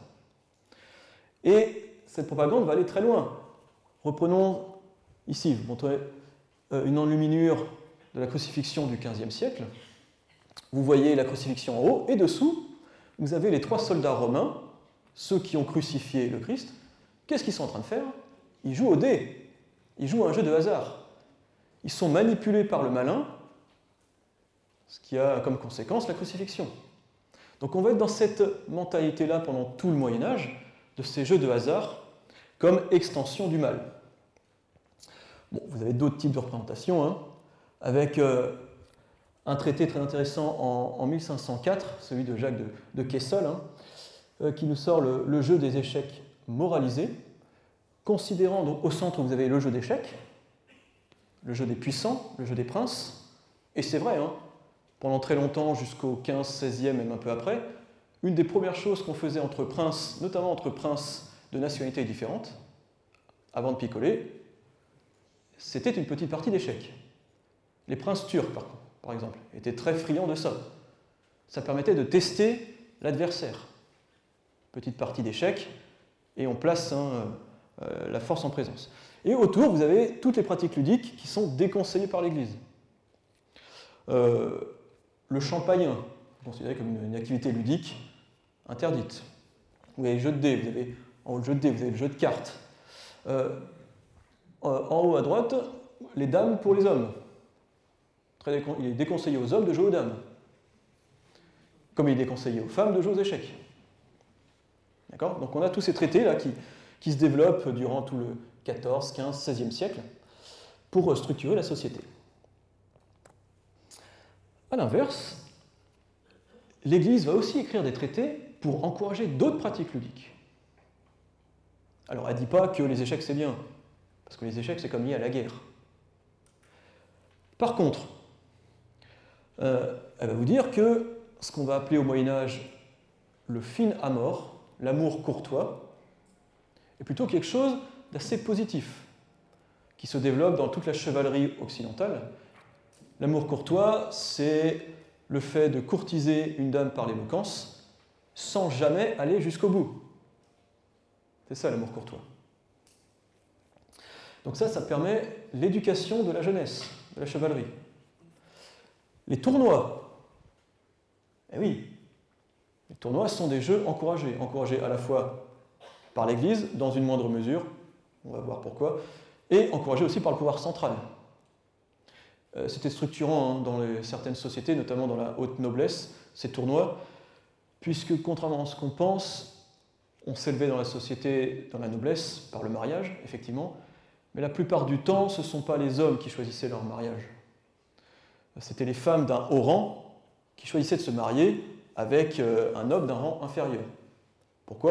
Et cette propagande va aller très loin. Reprenons ici, je vous montrerai une enluminure de la crucifixion du quinzième siècle. Vous voyez la crucifixion en haut, et dessous, vous avez les trois soldats romains, ceux qui ont crucifié le Christ. Qu'est-ce qu'ils sont en train de faire ? Ils jouent au dé, ils jouent à un jeu de hasard. Ils sont manipulés par le malin, ce qui a comme conséquence la crucifixion. Donc on va être dans cette mentalité-là pendant tout le Moyen-Âge, de ces jeux de hasard, comme extension du mal. Bon, vous avez d'autres types de représentations, hein, avec euh, un traité très intéressant en, en mille cinq cent quatre, celui de Jacques de, de Quessol, hein, euh, qui nous sort le, le jeu des échecs moralisé, considérant donc au centre vous avez le jeu d'échecs, le jeu des puissants, le jeu des princes, et c'est vrai, hein, pendant très longtemps, jusqu'au quinze, seizième, même un peu après, une des premières choses qu'on faisait entre princes, notamment entre princes de nationalités différentes, avant de picoler, c'était une petite partie d'échecs. Les princes turcs, par, par exemple, étaient très friands de ça. Ça permettait de tester l'adversaire. Petite partie d'échecs, et on place hein, euh, la force en présence. Et autour, vous avez toutes les pratiques ludiques qui sont déconseillées par l'Église. Euh, le champagne, considéré comme une, une activité ludique interdite. Vous avez le jeu de dés, vous avez, en haut le jeu de dés, vous avez le jeu de cartes. Euh, en haut à droite, les dames pour les hommes. Très décon- il est déconseillé aux hommes de jouer aux dames. Comme il est déconseillé aux femmes de jouer aux échecs. D'accord ? Donc on a tous ces traités-là qui, qui se développent durant tout le quatorze, quinze, seizième siècle pour structurer la société. A l'inverse, l'Église va aussi écrire des traités pour encourager d'autres pratiques ludiques. Alors, elle ne dit pas que les échecs c'est bien, parce que les échecs c'est comme lié à la guerre. Par contre, euh, elle va vous dire que ce qu'on va appeler au Moyen-Âge le fin amor, l'amour courtois, est plutôt quelque chose d'assez positif, qui se développe dans toute la chevalerie occidentale. L'amour courtois, c'est le fait de courtiser une dame par l'éloquence sans jamais aller jusqu'au bout. C'est ça l'amour courtois. Donc ça, ça permet l'éducation de la jeunesse, de la chevalerie. Les tournois. Eh oui, les tournois sont des jeux encouragés, encouragés à la fois par l'Église, dans une moindre mesure, on va voir pourquoi, et encouragés aussi par le pouvoir central. Euh, c'était structurant hein, dans les, certaines sociétés, notamment dans la haute noblesse, ces tournois, puisque contrairement à ce qu'on pense, on s'élevait dans la société, dans la noblesse, par le mariage, effectivement, mais la plupart du temps, ce ne sont pas les hommes qui choisissaient leur mariage. C'était les femmes d'un haut rang qui choisissaient de se marier avec euh, un noble d'un rang inférieur. Pourquoi ?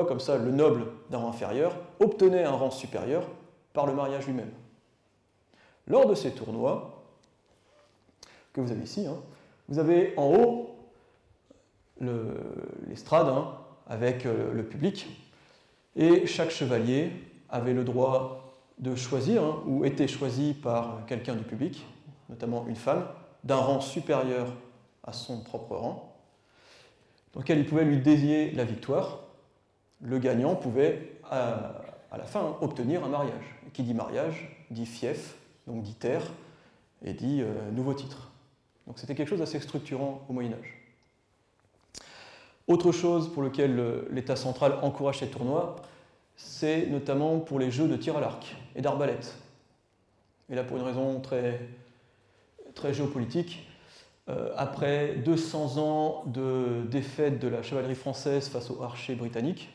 Comme ça, le noble d'un rang inférieur obtenait un rang supérieur par le mariage lui-même. Lors de ces tournois, que vous avez ici, hein, vous avez en haut le, l'estrade hein, avec euh, le public, et chaque chevalier avait le droit de choisir, hein, ou était choisi par quelqu'un du public, notamment une femme, d'un rang supérieur à son propre rang, dans lequel il pouvait lui dédier la victoire. Le gagnant pouvait, à, à la fin, hein, obtenir un mariage. Et qui dit mariage, dit fief, donc dit terre, et dit euh, nouveau titre. Donc c'était quelque chose d'assez structurant au Moyen-Âge. Autre chose pour lequel l'État central encourage ces tournois, c'est notamment pour les jeux de tir à l'arc et d'arbalète. Et là, pour une raison très, très géopolitique, euh, après deux cents ans de défaite de la chevalerie française face aux archers britanniques,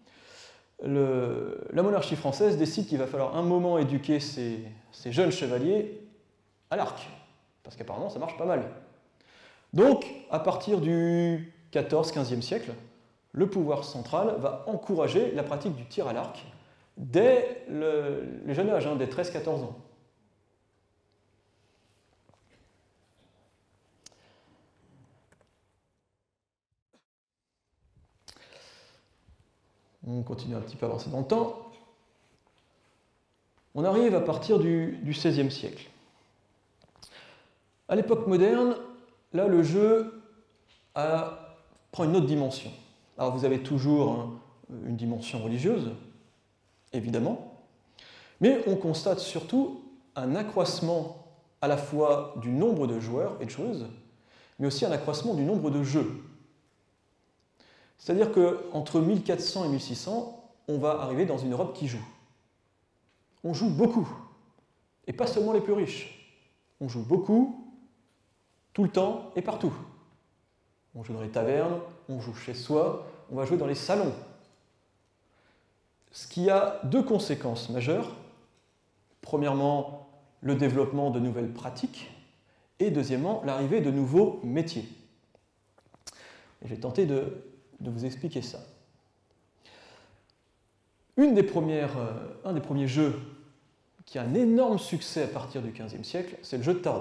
le, la monarchie française décide qu'il va falloir un moment éduquer ces, ces jeunes chevaliers à l'arc, parce qu'apparemment ça marche pas mal. Donc, à partir du quatorzième quinzième siècle, le pouvoir central va encourager la pratique du tir à l'arc dès le, le jeune âge, hein, dès treize quatorze ans. On continue un petit peu à avancer dans le temps. On arrive à partir du, du seizième siècle. À l'époque moderne, là, le jeu a, prend une autre dimension. Alors, vous avez toujours hein, une dimension religieuse, évidemment, mais on constate surtout un accroissement à la fois du nombre de joueurs et de joueuses, mais aussi un accroissement du nombre de jeux. C'est-à-dire qu'entre mille quatre cents et mille six cents, on va arriver dans une Europe qui joue. On joue beaucoup, et pas seulement les plus riches. On joue beaucoup, tout le temps et partout. On joue dans les tavernes, on joue chez soi, on va jouer dans les salons. Ce qui a deux conséquences majeures. Premièrement, le développement de nouvelles pratiques, et deuxièmement, l'arrivée de nouveaux métiers. Et je vais tenter de, de vous expliquer ça. Une des premières, euh, un des premiers jeux qui a un énorme succès à partir du quinzième siècle, c'est le jeu de tarot.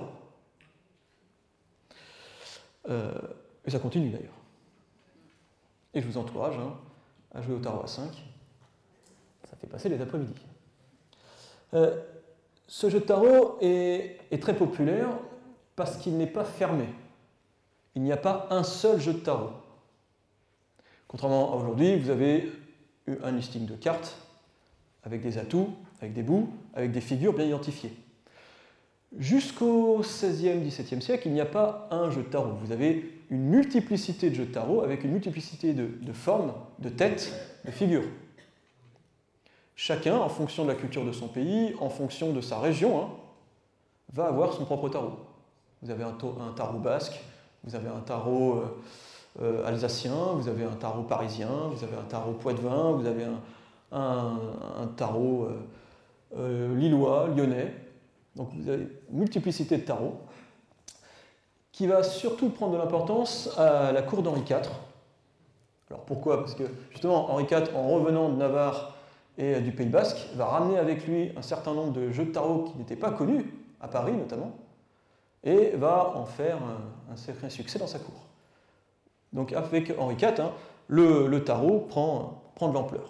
Euh, et ça continue d'ailleurs. Et je vous encourage hein, à jouer au tarot à cinq. Ça fait passer les après-midi. Euh, ce jeu de tarot est, est très populaire parce qu'il n'est pas fermé. Il n'y a pas un seul jeu de tarot. Contrairement à aujourd'hui, vous avez eu un listing de cartes avec des atouts, avec des bouts, avec des figures bien identifiées. Jusqu'au seizième dix-septième siècle, il n'y a pas un jeu de tarot. Vous avez une multiplicité de jeux de tarot avec une multiplicité de, de formes, de têtes, de figures. Chacun, en fonction de la culture de son pays, en fonction de sa région, hein, va avoir son propre tarot. Vous avez un, un tarot basque, vous avez un tarot euh, euh, alsacien, vous avez un tarot parisien, vous avez un tarot poitevin, vous avez un, un, un tarot euh, euh, lillois, lyonnais. Donc vous avez une multiplicité de tarots qui va surtout prendre de l'importance à la cour d'Henri quatre. Alors pourquoi? Parce que justement Henri quatre, en revenant de Navarre et du Pays Basque, va ramener avec lui un certain nombre de jeux de tarot qui n'étaient pas connus, à Paris notamment, et va en faire un, un sacré succès dans sa cour. Donc avec Henri quatre, hein, le, le tarot prend, prend de l'ampleur.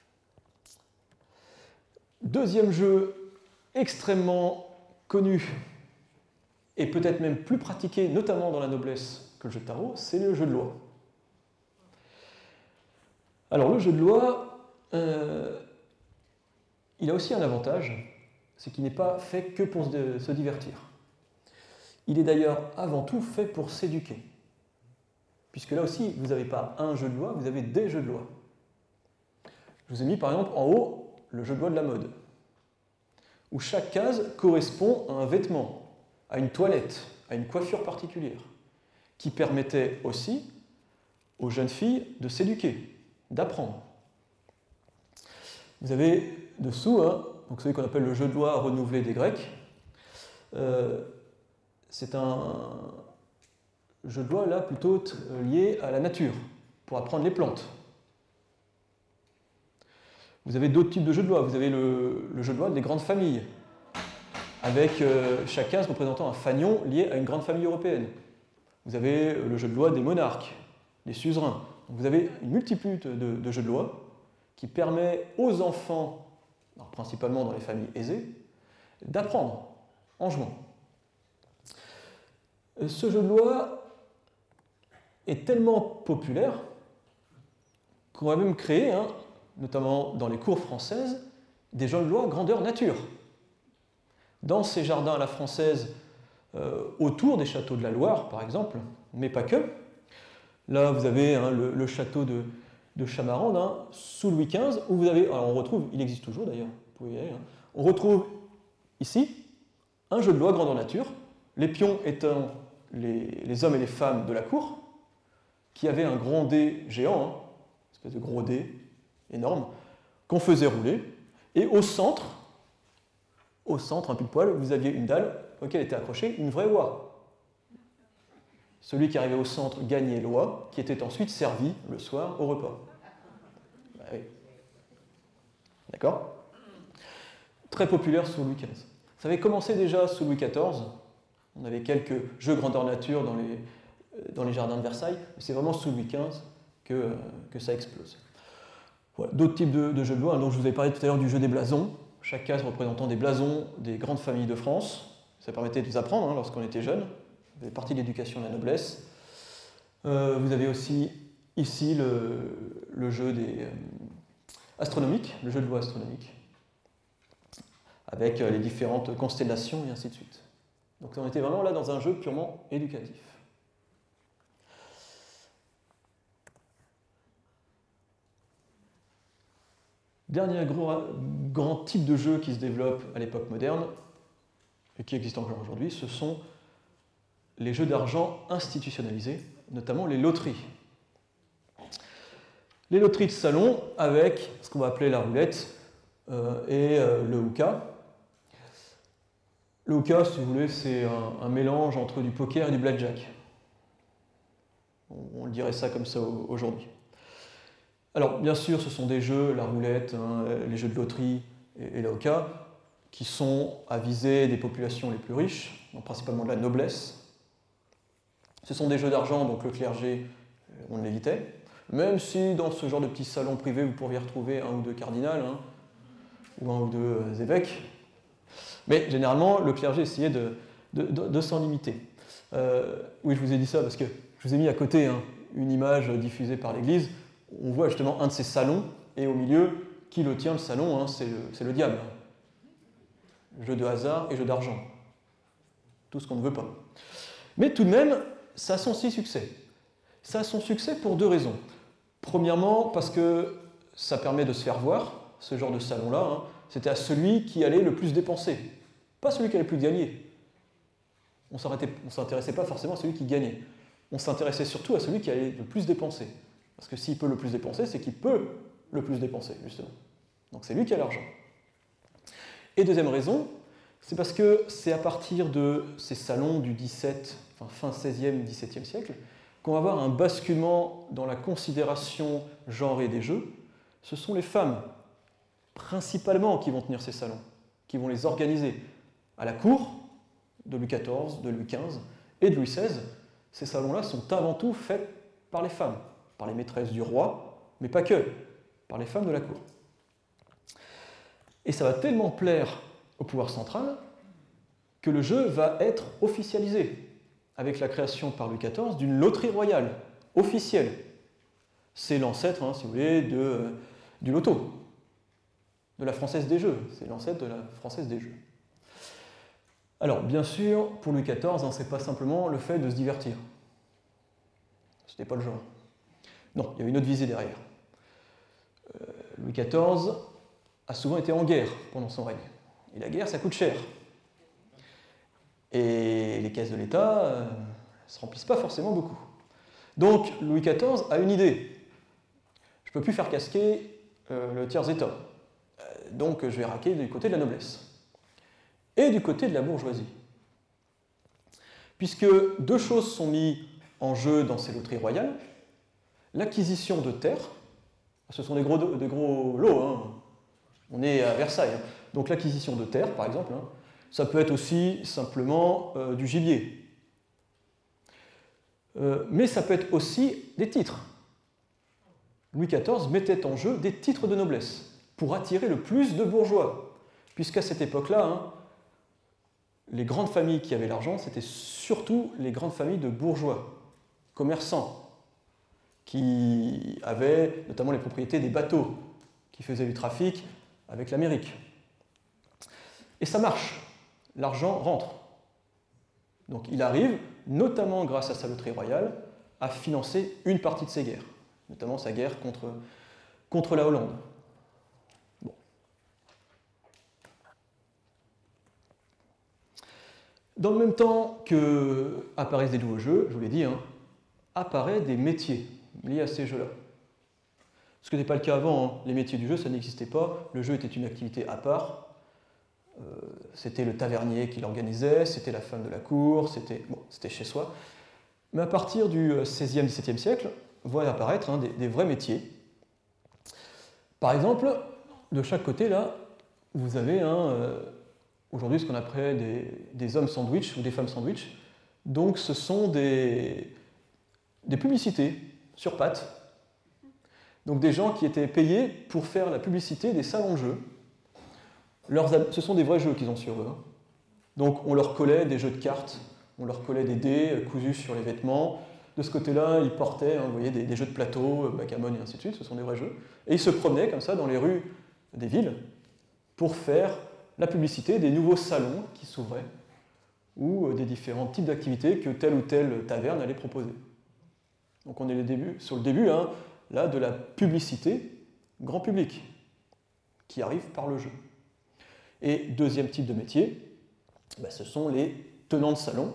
Deuxième jeu extrêmement connu et peut-être même plus pratiqué, notamment dans la noblesse, que le jeu de tarot, c'est le jeu de loi. Alors le jeu de loi, euh, il a aussi un avantage, c'est qu'il n'est pas fait que pour se, se divertir. Il est d'ailleurs avant tout fait pour s'éduquer. Puisque là aussi, vous n'avez pas un jeu de loi, vous avez des jeux de loi. Je vous ai mis par exemple en haut le jeu de loi de la mode, où chaque case correspond à un vêtement, à une toilette, à une coiffure particulière, qui permettait aussi aux jeunes filles de s'éduquer, d'apprendre. Vous avez dessous, hein, donc celui qu'on appelle le jeu de loi renouvelé des Grecs. Euh, c'est un jeu de loi là plutôt lié à la nature, pour apprendre les plantes. Vous avez d'autres types de jeux de loi. Vous avez le, le jeu de loi des grandes familles, avec euh, chaque case représentant un fanion lié à une grande famille européenne. Vous avez le jeu de loi des monarques, des suzerains. Donc vous avez une multitude de, de jeux de loi qui permet aux enfants, alors principalement dans les familles aisées, d'apprendre en jouant. Ce jeu de loi est tellement populaire qu'on a même créé, hein, notamment dans les cours françaises, des jeux de loi grandeur nature. Dans ces jardins à la française, euh, autour des châteaux de la Loire, par exemple, mais pas que. Là, vous avez hein, le, le château de, de Chamarande, hein, sous Louis quinze, où vous avez, alors on retrouve, il existe toujours d'ailleurs, vous pouvez y aller, hein, on retrouve ici un jeu de loi grandeur nature, les pions étant les, les hommes et les femmes de la cour, qui avaient un grand dé géant, hein, une espèce de gros dé énorme, qu'on faisait rouler, et au centre, au centre, un pile poil, vous aviez une dalle auquel était accrochée une vraie oie. Celui qui arrivait au centre gagnait l'oie, qui était ensuite servie le soir au repas. Bah oui. D'accord ? Très populaire sous Louis quinze. Ça avait commencé déjà sous Louis quatorze. On avait quelques jeux grandeur nature dans les, dans les jardins de Versailles, mais c'est vraiment sous Louis quinze que, que ça explose. Voilà. D'autres types de, de jeux de loi, donc je vous avais parlé tout à l'heure du jeu des blasons, chaque case représentant des blasons des grandes familles de France. Ça permettait de vous apprendre hein, lorsqu'on était jeune. Ça fait partie de l'éducation de la noblesse. Euh, vous avez aussi ici le, le jeu des euh, astronomiques, le jeu de loi astronomique, avec les différentes constellations et ainsi de suite. Donc on était vraiment là dans un jeu purement éducatif. Dernier gros, grand type de jeu qui se développe à l'époque moderne, et qui existe encore aujourd'hui, ce sont les jeux d'argent institutionnalisés, notamment les loteries. Les loteries de salon avec ce qu'on va appeler la roulette euh, et euh, le hookah. Le hookah, si vous voulez, c'est un, un mélange entre du poker et du blackjack. On, on dirait ça comme ça aujourd'hui. Alors, bien sûr, ce sont des jeux, la roulette, hein, les jeux de loterie et, et le hookah, qui sont à viser des populations les plus riches, donc principalement de la noblesse. Ce sont des jeux d'argent, donc le clergé, on l'évitait. Même si dans ce genre de petit salon privé, vous pourriez retrouver un ou deux cardinals, hein, ou un ou deux euh, évêques. Mais généralement, le clergé essayait de, de, de, de s'en limiter. Euh, oui, je vous ai dit ça parce que je vous ai mis à côté hein, une image diffusée par l'Église. On voit justement un de ces salons, et au milieu, qui le tient, le salon, hein, c'est, le, c'est le diable. Jeu de hasard et jeu d'argent. Tout ce qu'on ne veut pas. Mais tout de même, ça a son si succès. Ça a son succès pour deux raisons. Premièrement, parce que ça permet de se faire voir, ce genre de salon-là. Hein, c'était à celui qui allait le plus dépenser, pas celui qui allait le plus gagner. On ne s'intéressait pas forcément à celui qui gagnait. On s'intéressait surtout à celui qui allait le plus dépenser. Parce que s'il peut le plus dépenser, c'est qu'il peut le plus dépenser, justement. Donc c'est lui qui a l'argent. Et deuxième raison, c'est parce que c'est à partir de ces salons du dix-septième, enfin fin seizième, dix-septième siècle, qu'on va avoir un basculement dans la considération genrée des jeux. Ce sont les femmes, principalement, qui vont tenir ces salons, qui vont les organiser. À la cour de Louis quatorze, de Louis quinze et de Louis seize, ces salons-là sont avant tout faits par les femmes, par les maîtresses du roi, mais pas que, par les femmes de la cour. Et ça va tellement plaire au pouvoir central que le jeu va être officialisé, avec la création par Louis quatorze d'une loterie royale officielle. C'est l'ancêtre, hein, si vous voulez, de, euh, du loto, de la Française des Jeux. C'est l'ancêtre de la Française des Jeux. Alors, bien sûr, pour Louis quatorze, hein, ce n'est pas simplement le fait de se divertir. Ce n'était pas le genre. Non, il y avait une autre visée derrière. Euh, Louis quatorze a souvent été en guerre pendant son règne. Et la guerre, ça coûte cher. Et les caisses de l'État euh, ne se remplissent pas forcément beaucoup. Donc, Louis quatorze a une idée. Je ne peux plus faire casquer euh, le tiers-État. Euh, donc, je vais raquer du côté de la noblesse. Et du côté de la bourgeoisie. Puisque deux choses sont mises en jeu dans ces loteries royales. L'acquisition de terres, ce sont des gros, des gros lots, hein. On est à Versailles. Hein. Donc l'acquisition de terres, par exemple, hein, ça peut être aussi simplement euh, du gibier. Euh, mais ça peut être aussi des titres. Louis quatorze mettait en jeu des titres de noblesse pour attirer le plus de bourgeois. Puisqu'à cette époque-là, hein, les grandes familles qui avaient l'argent, c'était surtout les grandes familles de bourgeois, commerçants, qui avaient notamment les propriétés des bateaux, qui faisaient du trafic avec l'Amérique. Et ça marche, l'argent rentre. Donc il arrive, notamment grâce à sa loterie royale, à financer une partie de ses guerres, notamment sa guerre contre, contre la Hollande. Bon. Dans le même temps que apparaissent des nouveaux jeux, je vous l'ai dit, hein, apparaissent des métiers liés à ces jeux-là. Ce qui n'était pas le cas avant, hein. Les métiers du jeu, ça n'existait pas. Le jeu était une activité à part. Euh, c'était le tavernier qui l'organisait, c'était la femme de la cour, c'était bon, c'était chez soi. Mais à partir du seizième dix-septième siècle, voient apparaître hein, des, des vrais métiers. Par exemple, de chaque côté, là, vous avez hein, euh, aujourd'hui ce qu'on appelle des, des hommes sandwich ou des femmes sandwich. Donc ce sont des, des publicités sur pattes. Donc des gens qui étaient payés pour faire la publicité des salons de jeux. Leurs, ce sont des vrais jeux qu'ils ont sur eux. Hein. Donc on leur collait des jeux de cartes, on leur collait des dés cousus sur les vêtements. De ce côté-là, ils portaient hein, vous voyez, des, des jeux de plateau, backgammon et ainsi de suite, ce sont des vrais jeux. Et ils se promenaient comme ça dans les rues des villes pour faire la publicité des nouveaux salons qui s'ouvraient ou des différents types d'activités que telle ou telle taverne allait proposer. Donc on est les débuts, sur le début hein, là, de la publicité grand public qui arrive par le jeu. Et deuxième type de métier, bah, ce sont les tenants de salon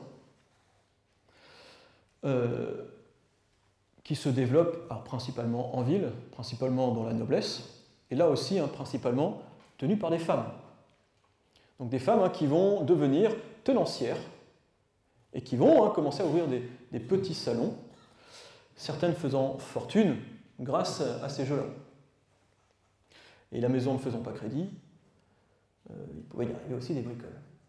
euh, qui se développent alors, principalement en ville, principalement dans la noblesse, et là aussi hein, principalement tenus par des femmes. Donc des femmes hein, qui vont devenir tenancières et qui vont hein, commencer à ouvrir des, des petits salons, certaines faisant fortune grâce à ces jeux-là. Et la maison ne faisant pas crédit, euh, il pouvait y arriver aussi des bricoles.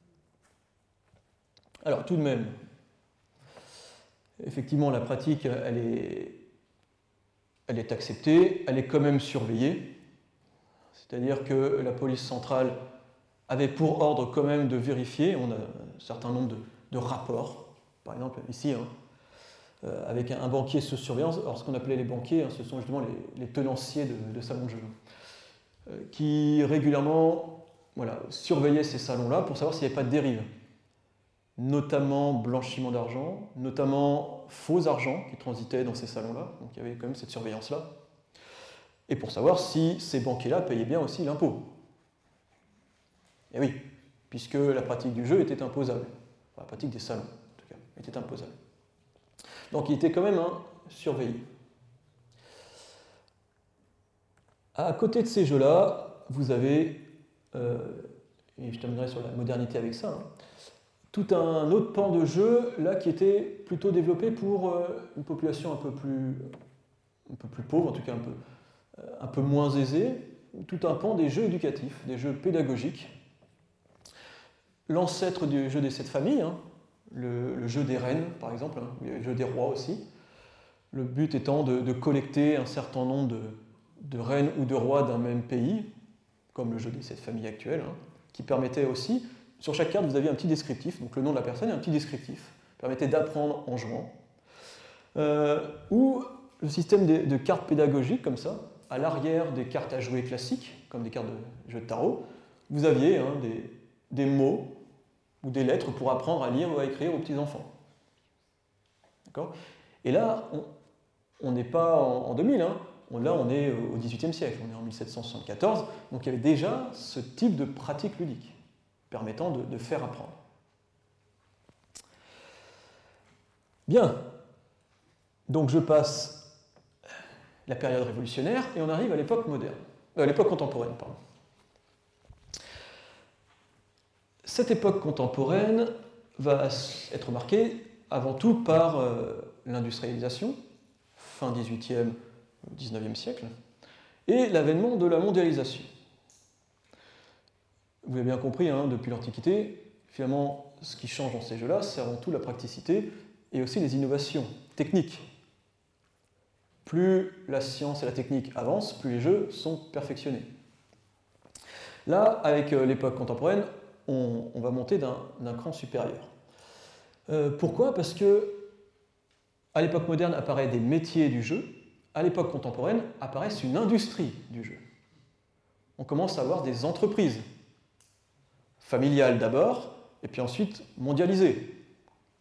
Alors tout de même, effectivement la pratique elle est, elle est acceptée, elle est quand même surveillée, c'est-à-dire que la police centrale avait pour ordre quand même de vérifier, on a un certain nombre de, de rapports, par exemple ici, hein, euh, avec un, un banquier sous surveillance. Alors ce qu'on appelait les banquiers, hein, ce sont justement les, les tenanciers de, de salons de jeu, euh, qui régulièrement voilà, surveillaient ces salons-là pour savoir s'il n'y avait pas de dérive, notamment blanchiment d'argent, notamment faux argent qui transitait dans ces salons-là, donc il y avait quand même cette surveillance-là, et pour savoir si ces banquiers-là payaient bien aussi l'impôt. Et oui, puisque la pratique du jeu était imposable, enfin, la pratique des salons, en tout cas, était imposable. Donc il était quand même hein, surveillé. À côté de ces jeux-là, vous avez, euh, et je terminerai sur la modernité avec ça, hein, tout un autre pan de jeux là, qui était plutôt développé pour euh, une population un peu, plus, un peu plus pauvre, en tout cas un peu, euh, un peu moins aisée, tout un pan des jeux éducatifs, des jeux pédagogiques. L'ancêtre du jeu des sept familles, hein, le, le jeu des reines par exemple, hein, le jeu des rois aussi, le but étant de, de collecter un certain nombre de, de reines ou de rois d'un même pays, comme le jeu des sept familles actuelles, hein, qui permettait aussi, sur chaque carte vous aviez un petit descriptif, donc le nom de la personne et un petit descriptif, permettait d'apprendre en jouant, euh, ou le système de, de cartes pédagogiques comme ça, à l'arrière des cartes à jouer classiques, comme des cartes de jeu de tarot, vous aviez hein, des, des mots ou des lettres pour apprendre à lire ou à écrire aux petits-enfants. D'accord ? Et là, on n'est pas en, en deux mille, hein. On, là on est au dix-huitième siècle, on est en mille sept cent soixante-quatorze, donc il y avait déjà ce type de pratique ludique, permettant de, de faire apprendre. Bien, donc je passe la période révolutionnaire et on arrive à l'époque moderne, euh, à l'époque contemporaine, pardon. Cette époque contemporaine va être marquée avant tout par euh, l'industrialisation, fin dix-huitième, dix-neuvième siècle, et l'avènement de la mondialisation. Vous avez bien compris, hein, depuis l'Antiquité, finalement, ce qui change dans ces jeux-là, c'est avant tout la praticité et aussi les innovations techniques. Plus la science et la technique avancent, plus les jeux sont perfectionnés. Là, avec euh, l'époque contemporaine, on, on va monter d'un, d'un cran supérieur. Euh, pourquoi ? Parce que à l'époque moderne apparaissent des métiers du jeu, à l'époque contemporaine apparaissent une industrie du jeu. On commence à avoir des entreprises, familiales d'abord, et puis ensuite mondialisées. D'accord ?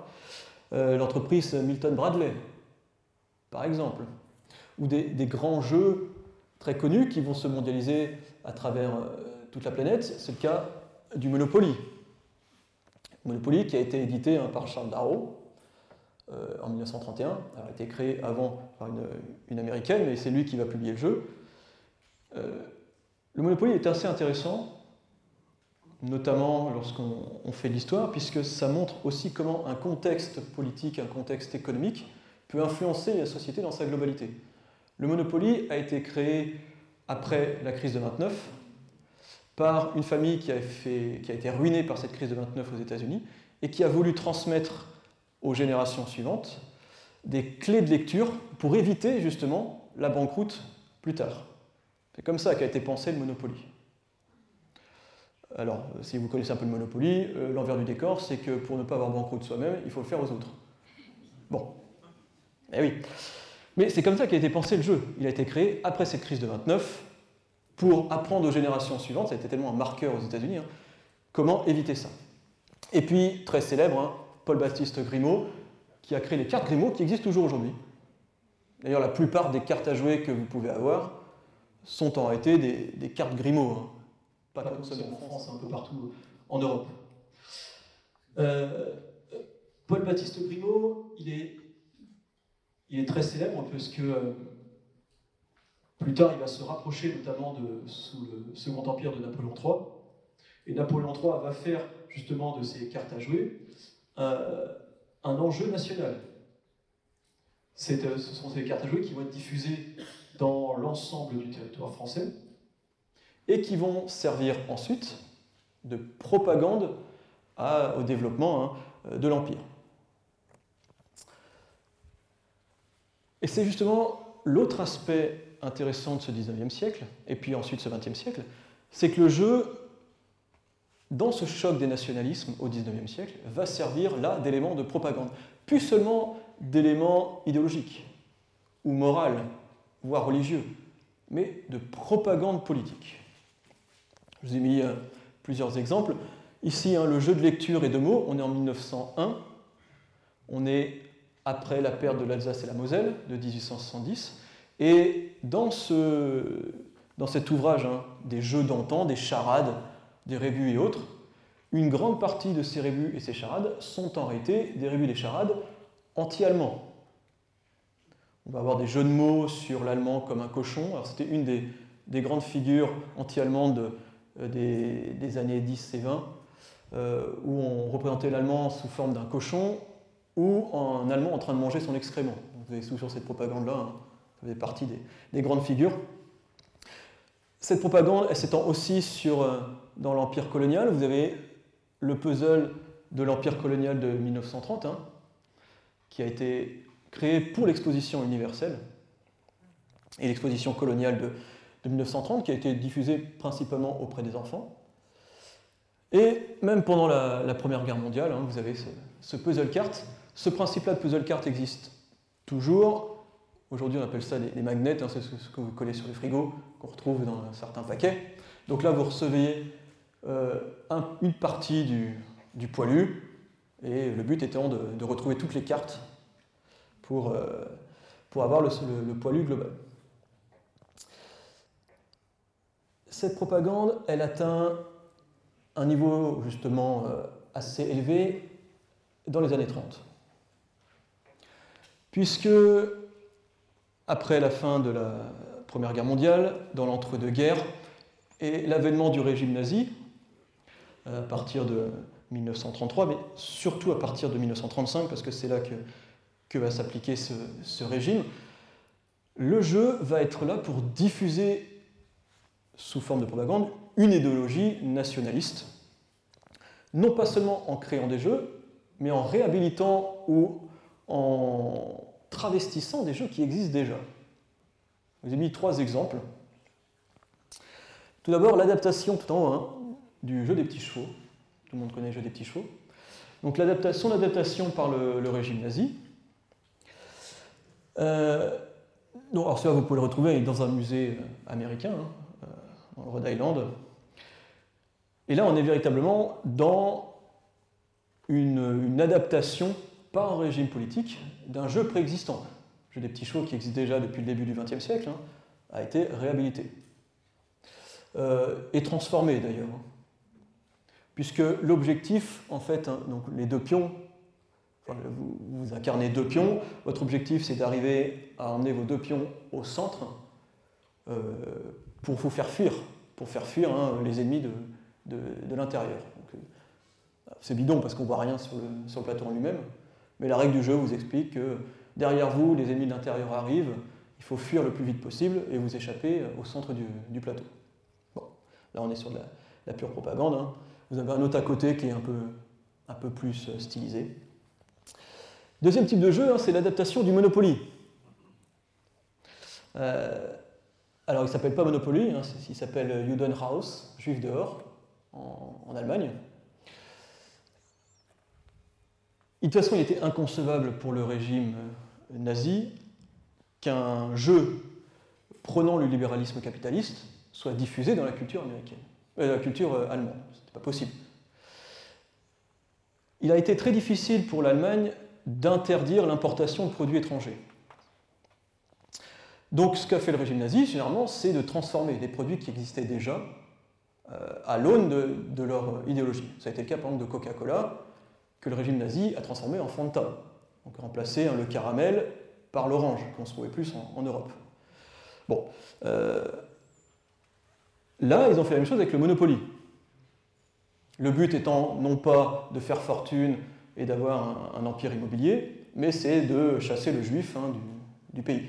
euh, L'entreprise Milton Bradley, par exemple, ou des, des grands jeux très connus qui vont se mondialiser à travers euh, toute la planète, c'est le cas du Monopoly, Monopoly qui a été édité hein, par Charles Darrow euh, en mille neuf cent trente et un. Alors, il a été créé avant par une, une américaine, mais c'est lui qui va publier le jeu. Euh, le Monopoly est assez intéressant, notamment lorsqu'on fait de l'histoire, puisque ça montre aussi comment un contexte politique, un contexte économique peut influencer la société dans sa globalité. Le Monopoly a été créé après la crise de vingt-neuf par une famille qui a, fait, qui a été ruinée par cette crise de vingt-neuf aux États-Unis et qui a voulu transmettre aux générations suivantes des clés de lecture pour éviter justement la banqueroute plus tard. C'est comme ça qu'a été pensé le Monopoly. Alors, si vous connaissez un peu le Monopoly, euh, l'envers du décor, c'est que pour ne pas avoir banqueroute soi-même, il faut le faire aux autres. Bon. Eh oui. Mais c'est comme ça qu'a été pensé le jeu. Il a été créé après cette crise de vingt-neuf pour apprendre aux générations suivantes, ça a été tellement un marqueur aux États-Unis, hein, comment éviter ça. Et puis, très célèbre, hein, Paul-Baptiste Grimaud, qui a créé les cartes Grimaud qui existent toujours aujourd'hui. D'ailleurs, la plupart des cartes à jouer que vous pouvez avoir sont en réalité des, des cartes Grimaud. Hein. Pas, Pas seulement en France, un peu partout en Europe. Euh, Paul-Baptiste Grimaud, il est, il est très célèbre parce que euh, plus tard, il va se rapprocher notamment de, sous le Second Empire de Napoléon trois. Et Napoléon trois va faire justement de ces cartes à jouer euh, un enjeu national. C'est, euh, ce sont ces cartes à jouer qui vont être diffusées dans l'ensemble du territoire français et qui vont servir ensuite de propagande à, au développement hein, de l'Empire. Et c'est justement l'autre aspect intéressant de ce dix-neuvième siècle, et puis ensuite ce vingtième siècle, c'est que le jeu, dans ce choc des nationalismes au dix-neuvième siècle, va servir là d'élément de propagande, plus seulement d'éléments idéologiques, ou moraux, voire religieux, mais de propagande politique. Je vous ai mis euh, plusieurs exemples. Ici, hein, le jeu de lecture et de mots, on est en mille neuf cent un, on est après la perte de l'Alsace et la Moselle de dix-huit cent soixante-dix, et dans, ce, dans cet ouvrage, hein, des jeux d'antan, des charades, des rébus et autres, une grande partie de ces rébus et ces charades sont en réalité des rébus et des charades anti-allemands. On va avoir des jeux de mots sur l'allemand comme un cochon. Alors c'était une des, des grandes figures anti-allemandes de, des, des années dix et vingt, euh, où on représentait l'allemand sous forme d'un cochon ou un allemand en train de manger son excrément. Vous avez toujours cette propagande-là, hein. Ça faisait partie des, des grandes figures. Cette propagande, elle s'étend aussi sur, euh, dans l'Empire colonial. Vous avez le puzzle de l'Empire colonial de mille neuf cent trente, hein, qui a été créé pour l'exposition universelle, et l'exposition coloniale de, de mille neuf cent trente, qui a été diffusée principalement auprès des enfants. Et même pendant la, la Première Guerre mondiale, hein, vous avez ce, ce puzzle carte. Ce principe-là de puzzle carte existe toujours. Aujourd'hui, on appelle ça des, des magnets, hein, c'est ce, ce que vous collez sur les frigos, qu'on retrouve dans certains paquets. Donc là, vous recevez euh, un, une partie du, du poilu, et le but étant de, de retrouver toutes les cartes pour, euh, pour avoir le, le, le poilu global. Cette propagande, elle atteint un niveau justement euh, assez élevé dans les années trente. Puisque, après la fin de la Première Guerre mondiale, dans l'entre-deux-guerres, et l'avènement du régime nazi, à partir de mille neuf cent trente-trois, mais surtout à partir de mille neuf cent trente-cinq, parce que c'est là que, que va s'appliquer ce, ce régime, le jeu va être là pour diffuser, sous forme de propagande, une idéologie nationaliste, non pas seulement en créant des jeux, mais en réhabilitant ou en travestissant des jeux qui existent déjà. Je vous ai mis trois exemples. Tout d'abord, l'adaptation tout en haut, hein, du jeu des petits chevaux. Tout le monde connaît le jeu des petits chevaux. Donc l'adaptation, son adaptation par le, le régime nazi. Euh, donc, alors ça, vous pouvez le retrouver dans un musée américain, hein, dans le Rhode Island. Et là, on est véritablement dans une, une adaptation par un régime politique d'un jeu préexistant. Le jeu des petits chevaux, qui existe déjà depuis le début du vingtième siècle, hein, a été réhabilité. Euh, et transformé, d'ailleurs. puisque l'objectif, en fait, hein, donc les deux pions, enfin, vous, vous incarnez deux pions, votre objectif c'est d'arriver à emmener vos deux pions au centre euh, pour vous faire fuir, pour faire fuir hein, les ennemis de, de, de l'intérieur. C'est bidon parce qu'on ne voit rien sur le, sur le plateau en lui-même, mais la règle du jeu vous explique que derrière vous, les ennemis de l'intérieur arrivent, il faut fuir le plus vite possible et vous échapper au centre du, du plateau. Bon, là on est sur de la, la pure propagande. Hein. Vous avez un autre à côté qui est un peu, un peu plus stylisé. Deuxième type de jeu, hein, c'est l'adaptation du Monopoly. Euh, alors il ne s'appelle pas Monopoly, hein, il s'appelle Judenhaus, Juif dehors, en, en Allemagne. De toute façon, il était inconcevable pour le régime nazi qu'un jeu prenant le libéralisme capitaliste soit diffusé dans la culture américaine, euh, la culture euh, allemande. C'était pas possible. Il a été très difficile pour l'Allemagne d'interdire l'importation de produits étrangers. Donc, ce qu'a fait le régime nazi, généralement, c'est de transformer des produits qui existaient déjà euh, à l'aune de, de leur idéologie. Ça a été le cas, par exemple, de Coca-Cola, que le régime nazi a transformé en Fanta. Donc, remplacé hein, le caramel par l'orange, qu'on se trouvait plus en, en Europe. Bon. Euh, là, ils ont fait la même chose avec le Monopoly. Le but étant non pas de faire fortune et d'avoir un, un empire immobilier, mais c'est de chasser le juif hein, du, du pays.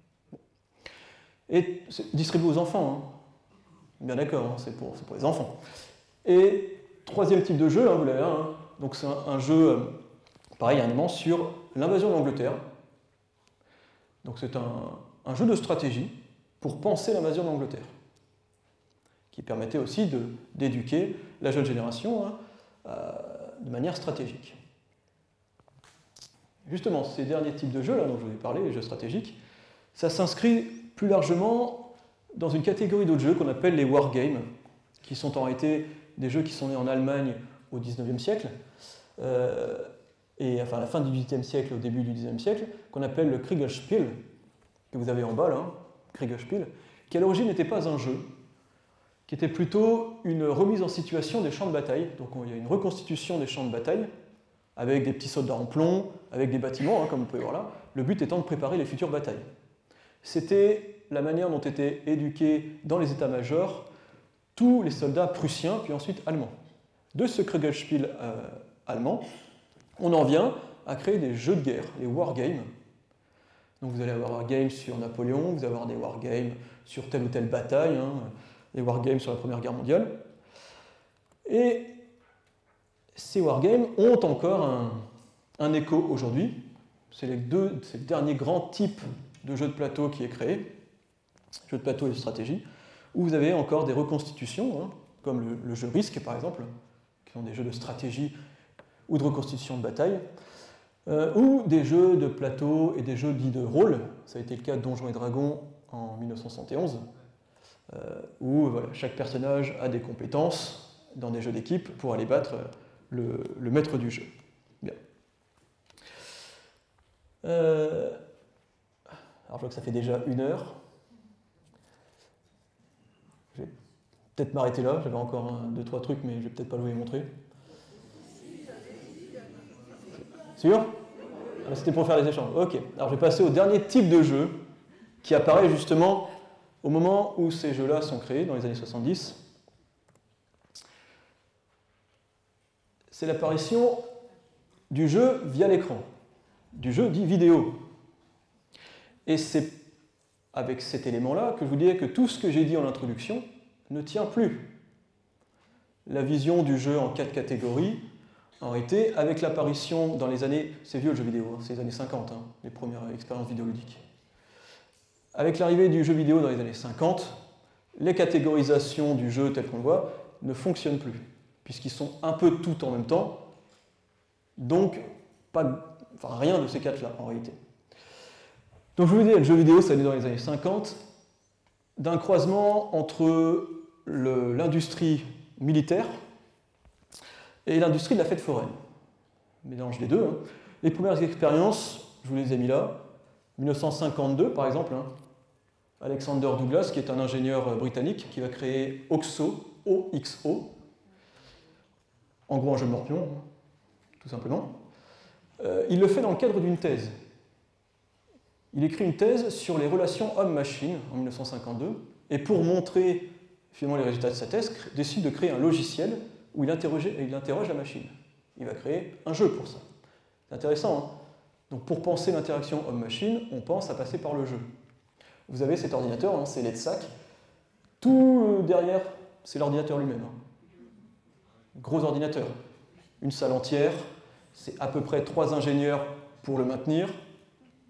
Et distribuer aux enfants. Hein. Bien d'accord, hein, c'est pour, pour les enfants. Et troisième type de jeu, hein, vous l'avez là, hein, donc c'est un, un jeu, euh, pareil, un élément sur l'invasion de l'Angleterre. Donc c'est un, un jeu de stratégie pour penser l'invasion de l'Angleterre, qui permettait aussi de, d'éduquer la jeune génération hein, euh, de manière stratégique. Justement, ces derniers types de jeux là, dont je vous ai parlé, les jeux stratégiques, ça s'inscrit plus largement dans une catégorie d'autres jeux qu'on appelle les wargames, qui sont en réalité des jeux qui sont nés en Allemagne au dix-neuvième siècle, euh, et enfin à la fin du dix-huitième siècle, au début du dix-neuvième siècle, qu'on appelle le Kriegerspiel, que vous avez en bas là, Kriegerspiel, qui à l'origine n'était pas un jeu, qui était plutôt une remise en situation des champs de bataille. Donc il y a une reconstitution des champs de bataille, avec des petits soldats en plomb, avec des bâtiments, hein, comme vous pouvez voir là, le but étant de préparer les futures batailles. C'était la manière dont étaient éduqués dans les états-majors tous les soldats prussiens, puis ensuite allemands. De ce Kriegerspiel euh, allemand, on en vient à créer des jeux de guerre, les wargames. Donc vous allez avoir des wargames sur Napoléon, vous allez avoir des wargames sur telle ou telle bataille, hein, les wargames sur la Première Guerre mondiale. Et ces wargames ont encore un, un écho aujourd'hui. C'est les deux, c'est le dernier grand type de jeu de plateau qui est créé, jeu de plateau et de stratégie, où vous avez encore des reconstitutions, hein, comme le, le jeu Risque par exemple, qui sont des jeux de stratégie ou de reconstitution de bataille, euh, ou des jeux de plateau et des jeux dits de rôle. Ça a été le cas de Donjons et Dragons en mille neuf cent soixante et onze, euh, où voilà, chaque personnage a des compétences dans des jeux d'équipe pour aller battre le, le maître du jeu. Bien. Euh, alors je vois que ça fait déjà une heure. Je vais peut-être m'arrêter là, j'avais encore un, deux, trois trucs, mais je vais peut-être pas vous les montrer. Sûr ? Ah, c'était pour faire les échanges. Ok, alors je vais passer au dernier type de jeu qui apparaît justement au moment où ces jeux-là sont créés, dans les années soixante-dix. C'est l'apparition du jeu via l'écran, du jeu dit vidéo. Et c'est avec cet élément-là que je vous disais que tout ce que j'ai dit en introduction ne tient plus. La vision du jeu en quatre catégories, en réalité, avec l'apparition dans les années, c'est vieux le jeu vidéo, hein, c'est les années cinquante, hein, les premières expériences vidéoludiques. Avec l'arrivée du jeu vidéo dans les années cinquante, les catégorisations du jeu tel qu'on le voit ne fonctionnent plus, puisqu'ils sont un peu tout en même temps, donc pas, enfin, rien de ces quatre-là en réalité. Donc je vous disais, le jeu vidéo, ça est né dans les années cinquante, d'un croisement entre le, l'industrie militaire et l'industrie de la fête foraine. Mélange des deux. Hein. Les premières expériences, je vous les ai mis là, dix-neuf cent cinquante-deux par exemple, hein. Alexander Douglas, qui est un ingénieur britannique, qui va créer OXO, O X O. en gros un jeu de morpion, tout simplement. Euh, il le fait dans le cadre d'une thèse. Il écrit une thèse sur les relations homme-machine en mille neuf cent cinquante-deux, et pour montrer finalement les résultats de sa thèse, décide de créer un logiciel où il, il interroge la machine. Il va créer un jeu pour ça. C'est intéressant, hein? Donc pour penser l'interaction homme-machine, on pense à passer par le jeu. Vous avez cet ordinateur, hein, c'est l'EDSAC. Tout derrière, c'est l'ordinateur lui-même. Hein. Gros ordinateur. Une salle entière, c'est à peu près trois ingénieurs pour le maintenir. D'accord ?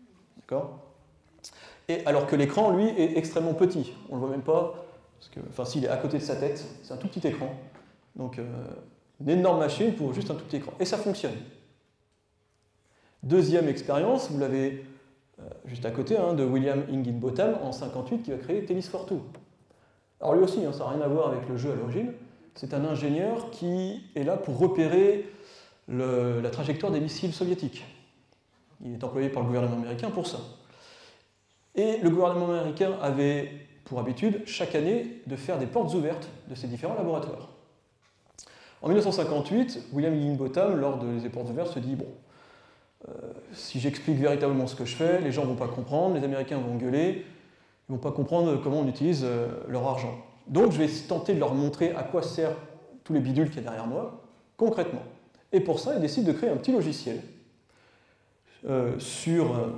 Et alors que l'écran, lui, est extrêmement petit. On ne le voit même pas, parce que, enfin, s'il est à côté de sa tête, c'est un tout petit écran. Donc, euh, une énorme machine pour juste un tout petit écran. Et ça fonctionne. Deuxième expérience, vous l'avez euh, juste à côté, hein, de William Higginbotham, en mille neuf cent cinquante-huit, qui va créer Telis four two. Alors lui aussi, hein, ça n'a rien à voir avec le jeu à l'origine. C'est un ingénieur qui est là pour repérer le, la trajectoire des missiles soviétiques. Il est employé par le gouvernement américain pour ça. Et le gouvernement américain avait pour habitude, chaque année, de faire des portes ouvertes de ces différents laboratoires. En mille neuf cent cinquante-huit, William Higginbotham, lors des portes ouvertes, se dit « Bon, euh, si j'explique véritablement ce que je fais, les gens ne vont pas comprendre, les Américains vont gueuler, ils ne vont pas comprendre comment on utilise euh, leur argent. Donc je vais tenter de leur montrer à quoi servent tous les bidules qu'il y a derrière moi, concrètement. » Et pour ça, il décide de créer un petit logiciel euh, sur, euh,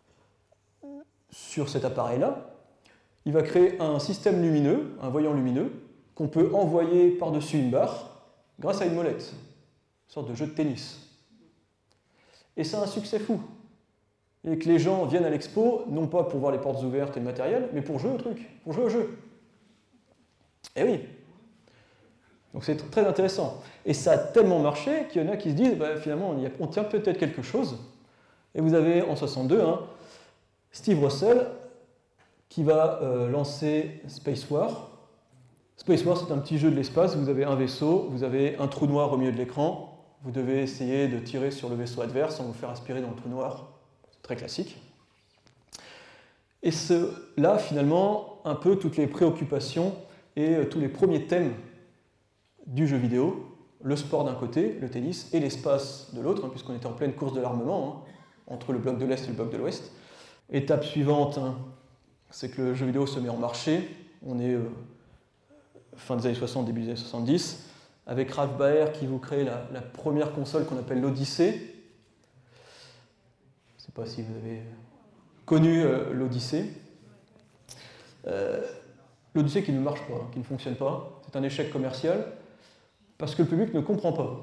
sur cet appareil-là. Il va créer un système lumineux, un voyant lumineux, qu'on peut envoyer par-dessus une barre grâce à une molette, une sorte de jeu de tennis. Et c'est un succès fou. Et que les gens viennent à l'expo, non pas pour voir les portes ouvertes et le matériel, mais pour jouer au truc, pour jouer au jeu. Eh oui. Donc c'est très intéressant. Et ça a tellement marché qu'il y en a qui se disent, bah, finalement, on, y a, on tient peut-être quelque chose. Et vous avez en soixante-deux, hein, Steve Russell, qui va euh, lancer Space War. Space War, c'est un petit jeu de l'espace. Vous avez un vaisseau, vous avez un trou noir au milieu de l'écran. Vous devez essayer de tirer sur le vaisseau adverse sans vous faire aspirer dans le trou noir. C'est très classique. Et ce, là, finalement, un peu toutes les préoccupations et euh, tous les premiers thèmes du jeu vidéo. Le sport d'un côté, le tennis, et l'espace de l'autre, hein, puisqu'on était en pleine course de l'armement, hein, entre le bloc de l'Est et le bloc de l'Ouest. Étape suivante, hein, c'est que le jeu vidéo se met en marché. On est euh, fin des années soixante, début des années soixante-dix, avec Ralph Baer qui vous crée la, la première console qu'on appelle l'Odyssée. Je ne sais pas si vous avez connu euh, l'Odyssée. Euh, L'Odyssée qui ne marche pas, qui ne fonctionne pas. C'est un échec commercial parce que le public ne comprend pas.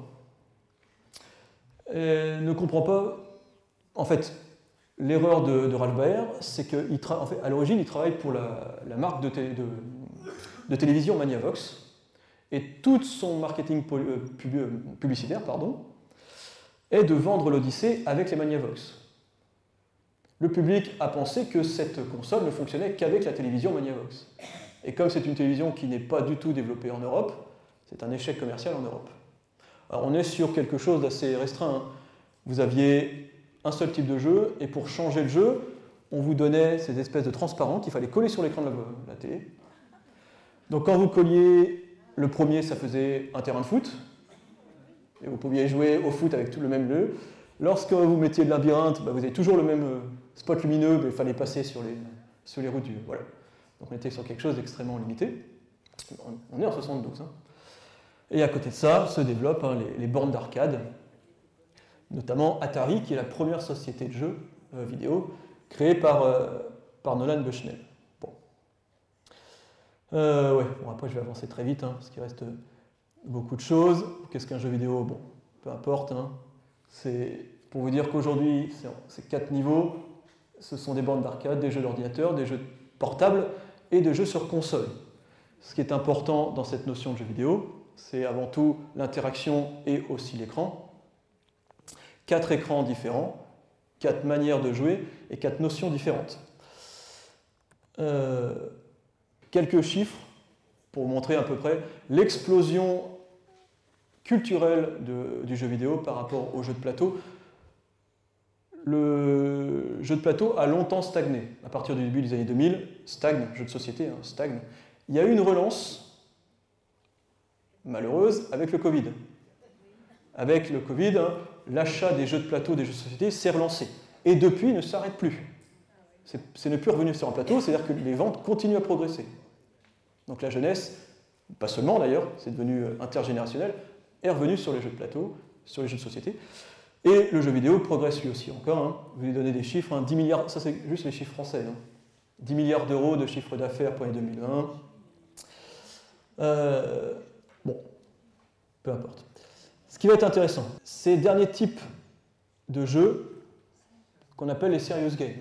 Et ne comprend pas. En fait, l'erreur de, de Ralph Baer, c'est qu'à en fait, l'origine, il travaille pour la, la marque de, té, de, de télévision Maniavox. Et tout son marketing publicitaire pardon, est de vendre l'Odyssée avec les Maniavox. Le public a pensé que cette console ne fonctionnait qu'avec la télévision Maniavox. Et comme c'est une télévision qui n'est pas du tout développée en Europe, c'est un échec commercial en Europe. Alors on est sur quelque chose d'assez restreint. Hein. Vous aviez un seul type de jeu, et pour changer le jeu, on vous donnait ces espèces de transparents qu'il fallait coller sur l'écran de la, la télé. Donc quand vous colliez le premier, ça faisait un terrain de foot, et vous pouviez jouer au foot avec tout le même jeu. Lorsque vous mettiez le labyrinthe, bah vous avez toujours le même spot lumineux, mais il fallait passer sur les, sur les routes du... Voilà. Donc on était sur quelque chose d'extrêmement limité. On est en soixante-douze. Hein. Et à côté de ça, se développent hein, les, les bornes d'arcade, notamment Atari, qui est la première société de jeux euh, vidéo créée par, euh, par Nolan Bushnell. Bon. Euh, ouais. Bon, après, je vais avancer très vite, hein, parce qu'il reste beaucoup de choses. Qu'est-ce qu'un jeu vidéo? Bon, peu importe. Hein. C'est pour vous dire qu'aujourd'hui, c'est quatre niveaux. Ce sont des bornes d'arcade, des jeux d'ordinateur, des jeux portables et des jeux sur console. Ce qui est important dans cette notion de jeu vidéo, c'est avant tout l'interaction et aussi l'écran. Quatre écrans différents, quatre manières de jouer et quatre notions différentes. Euh, quelques chiffres pour vous montrer à peu près l'explosion culturelle de, du jeu vidéo par rapport au jeu de plateau. Le jeu de plateau a longtemps stagné. À partir du début des années deux mille, stagne, jeu de société, hein, stagne. Il y a eu une relance malheureuse avec le Covid. Avec le Covid, hein, l'achat des jeux de plateau, des jeux de société s'est relancé. Et depuis, ne s'arrête plus. C'est, c'est ne plus revenu sur un plateau, c'est-à-dire que les ventes continuent à progresser. Donc la jeunesse, pas seulement d'ailleurs, c'est devenu intergénérationnel, est revenue sur les jeux de plateau, sur les jeux de société. Et le jeu vidéo progresse lui aussi encore. Hein. Je vais vous donner des chiffres, hein, dix milliards, ça c'est juste les chiffres français, hein. dix milliards d'euros de chiffre d'affaires pour l'année deux mille vingt. Euh, bon, peu importe. Ce qui va être intéressant, ces derniers types de jeux qu'on appelle les serious games.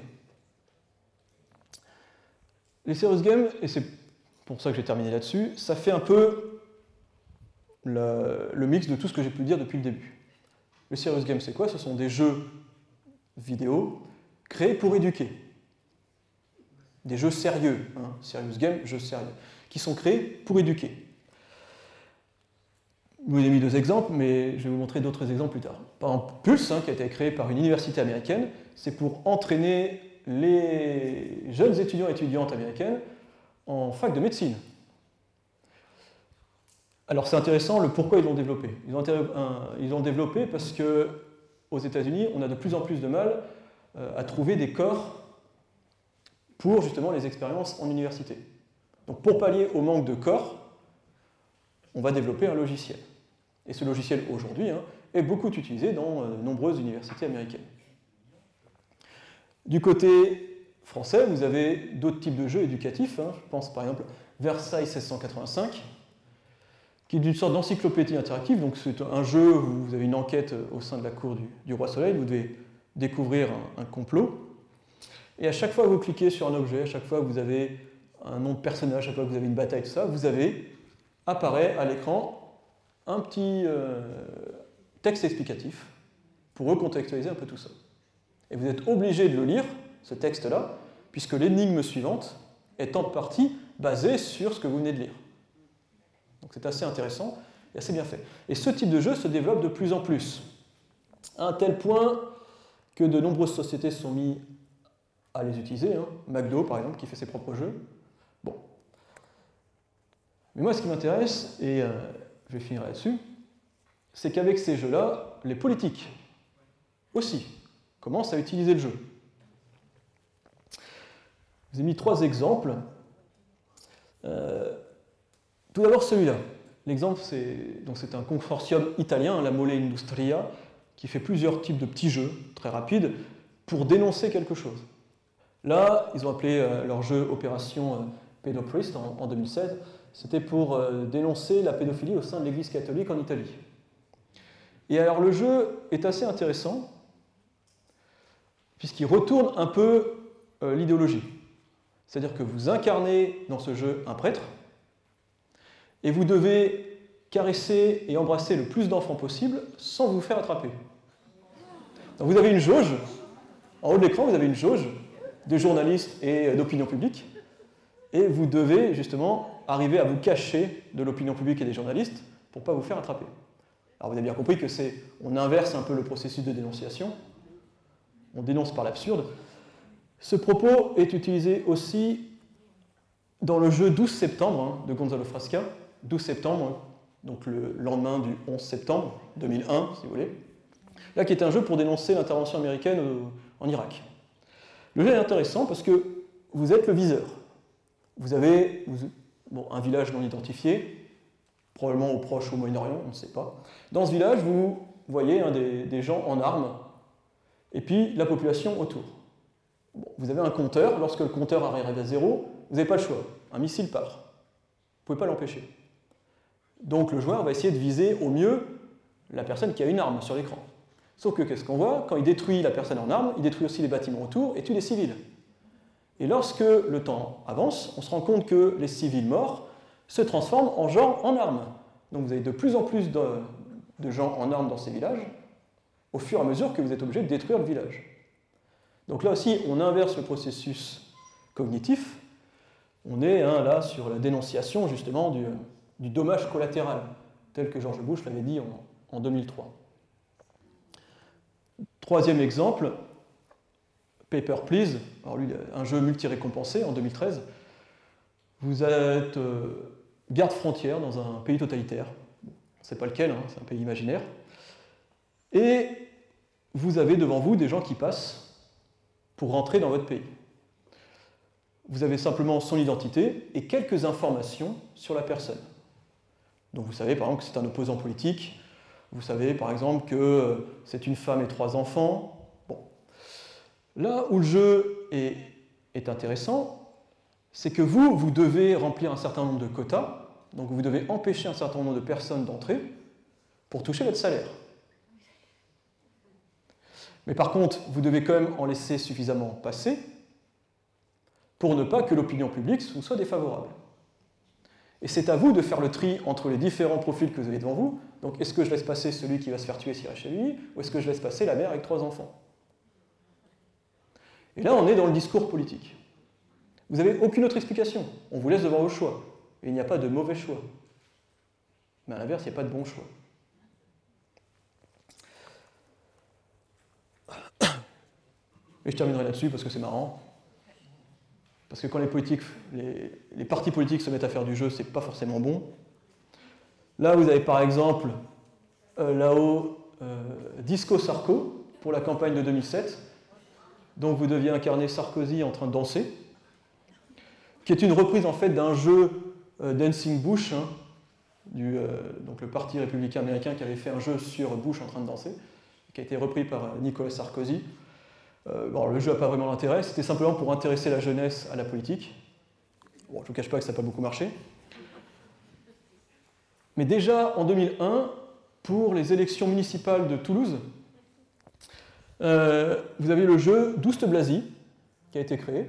Les serious games, et c'est pour ça que j'ai terminé là-dessus, ça fait un peu le, le mix de tout ce que j'ai pu dire depuis le début. Les serious games, c'est quoi? Ce sont des jeux vidéo créés pour éduquer. Des jeux sérieux, hein, serious games, jeux sérieux, qui sont créés pour éduquer. Je vous ai mis deux exemples, mais je vais vous montrer d'autres exemples plus tard. Par exemple, Pulse, hein, qui a été créé par une université américaine, c'est pour entraîner les jeunes étudiants et étudiantes américaines en fac de médecine. Alors c'est intéressant le pourquoi ils l'ont développé. Ils l'ont ils l'ont développé parce que aux États-Unis, on a de plus en plus de mal à trouver des corps pour justement les expériences en université. Donc pour pallier au manque de corps, on va développer un logiciel. Et ce logiciel aujourd'hui hein, est beaucoup utilisé dans de nombreuses universités américaines. Du côté français, vous avez d'autres types de jeux éducatifs. Hein. Je pense par exemple Versailles seize cent quatre-vingt-cinq, qui est une sorte d'encyclopédie interactive. Donc c'est un jeu où vous avez une enquête au sein de la cour du, du Roi Soleil, vous devez découvrir un, un complot. Et à chaque fois que vous cliquez sur un objet, à chaque fois que vous avez un nom de personnage, à chaque fois que vous avez une bataille, tout ça, vous avez, apparaît à l'écran un petit euh, texte explicatif pour recontextualiser un peu tout ça. Et vous êtes obligé de le lire, ce texte-là, puisque l'énigme suivante est en partie basée sur ce que vous venez de lire. Donc c'est assez intéressant et assez bien fait. Et ce type de jeu se développe de plus en plus, à un tel point que de nombreuses sociétés se sont mises à les utiliser. Hein. McDo, par exemple, qui fait ses propres jeux. Bon. Mais moi, ce qui m'intéresse, et euh, je vais finir là-dessus, c'est qu'avec ces jeux-là, les politiques aussi commencent à utiliser le jeu. Je vous ai mis trois exemples. Euh, tout d'abord celui-là. L'exemple, c'est, donc c'est un consortium italien, la Mole Industria, qui fait plusieurs types de petits jeux très rapides pour dénoncer quelque chose. Là, ils ont appelé euh, leur jeu Opération euh, Pedopriest en, en deux mille seize. C'était pour euh, dénoncer la pédophilie au sein de l'Église catholique en Italie. Et alors le jeu est assez intéressant, puisqu'il retourne un peu euh, l'idéologie. C'est-à-dire que vous incarnez dans ce jeu un prêtre, et vous devez caresser et embrasser le plus d'enfants possible sans vous faire attraper. Donc vous avez une jauge, en haut de l'écran vous avez une jauge de journalistes et d'opinion publique, et vous devez justement arriver à vous cacher de l'opinion publique et des journalistes pour ne pas vous faire attraper. Alors vous avez bien compris que c'est, on inverse un peu le processus de dénonciation, on dénonce par l'absurde. Ce propos est utilisé aussi dans le jeu douze septembre hein, de Gonzalo Frasca, douze septembre, donc le lendemain du onze septembre deux mille un, si vous voulez, là qui est un jeu pour dénoncer l'intervention américaine en Irak. Le jeu est intéressant parce que vous êtes le viseur. Vous avez vous, bon, un village non identifié, probablement au Proche ou au Moyen-Orient, on ne sait pas. Dans ce village, vous voyez hein, des, des gens en armes, et puis la population autour. Bon, vous avez un compteur, lorsque le compteur arrive à zéro, vous n'avez pas le choix. Un missile part. Vous ne pouvez pas l'empêcher. Donc le joueur va essayer de viser au mieux la personne qui a une arme sur l'écran. Sauf que qu'est-ce qu'on voit? Quand il détruit la personne en arme, il détruit aussi les bâtiments autour et tue les civils. Et lorsque le temps avance, on se rend compte que les civils morts se transforment en gens en armes. Donc vous avez de plus en plus de, de gens en armes dans ces villages, au fur et à mesure que vous êtes obligé de détruire le village. Donc là aussi, on inverse le processus cognitif. On est hein, là sur la dénonciation justement du, du dommage collatéral, tel que George Bush l'avait dit en, en deux mille trois. Troisième exemple, Paper Please, alors lui, un jeu multi-récompensé en deux mille treize. Vous êtes euh, garde frontière dans un pays totalitaire. On ne sait pas lequel, hein, c'est un pays imaginaire. et vous avez devant vous des gens qui passent pour rentrer dans votre pays. Vous avez simplement son identité et quelques informations sur la personne. Donc vous savez par exemple que c'est un opposant politique, vous savez par exemple que c'est une femme et trois enfants. Bon. Là où le jeu est, est intéressant, c'est que vous, vous devez remplir un certain nombre de quotas, donc vous devez empêcher un certain nombre de personnes d'entrer pour toucher votre salaire. Mais par contre, vous devez quand même en laisser suffisamment passer pour ne pas que l'opinion publique vous soit défavorable. Et c'est à vous de faire le tri entre les différents profils que vous avez devant vous. Donc, est-ce que je laisse passer celui qui va se faire tuer s'il reste chez lui, ou est-ce que je laisse passer la mère avec trois enfants? Et là, on est dans le discours politique. Vous n'avez aucune autre explication. On vous laisse devant vos choix. Et il n'y a pas de mauvais choix. Mais à l'inverse, il n'y a pas de bon choix. Et je terminerai là-dessus parce que c'est marrant. Parce que quand les, politiques, les, les partis politiques se mettent à faire du jeu, c'est pas forcément bon. Là, vous avez par exemple, euh, là-haut, euh, Disco Sarko, pour la campagne de deux mille sept. Donc vous deviez incarner Sarkozy en train de danser, qui est une reprise en fait d'un jeu euh, Dancing Bush, hein, du, euh, donc le parti républicain américain qui avait fait un jeu sur Bush en train de danser, qui a été repris par Nicolas Sarkozy. Euh, bon, le jeu n'a pas vraiment d'intérêt, c'était simplement pour intéresser la jeunesse à la politique. Bon, je ne vous cache pas que ça n'a pas beaucoup marché. Mais déjà en deux mille un, pour les élections municipales de Toulouse, euh, vous avez le jeu Douste Blazy qui a été créé.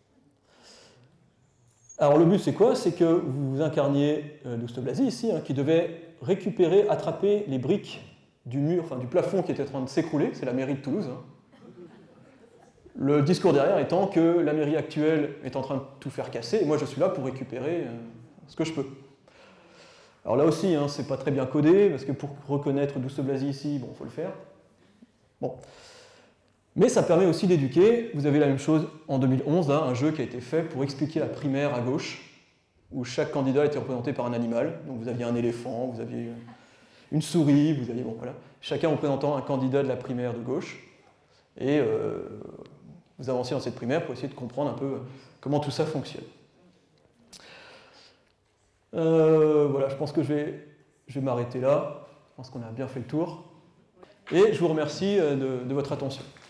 Alors le but c'est quoi? C'est que vous incarniez euh, Douste Blazy ici, hein, qui devait récupérer, attraper les briques du mur, enfin du plafond qui était en train de s'écrouler, c'est la mairie de Toulouse. Hein. Le discours derrière étant que la mairie actuelle est en train de tout faire casser, et moi je suis là pour récupérer euh, ce que je peux. Alors là aussi, hein, c'est pas très bien codé, parce que pour reconnaître Douste Blazy ici, bon, il faut le faire. Bon. Mais ça permet aussi d'éduquer. Vous avez la même chose en deux mille onze, hein, un jeu qui a été fait pour expliquer la primaire à gauche, où chaque candidat était représenté par un animal. Donc vous aviez un éléphant, vous aviez une souris, vous aviez, bon voilà, chacun représentant un candidat de la primaire de gauche. Et euh, vous avancez dans cette primaire pour essayer de comprendre un peu comment tout ça fonctionne. Euh, voilà, je pense que je vais, je vais m'arrêter là. Je pense qu'on a bien fait le tour. Et je vous remercie de, de votre attention.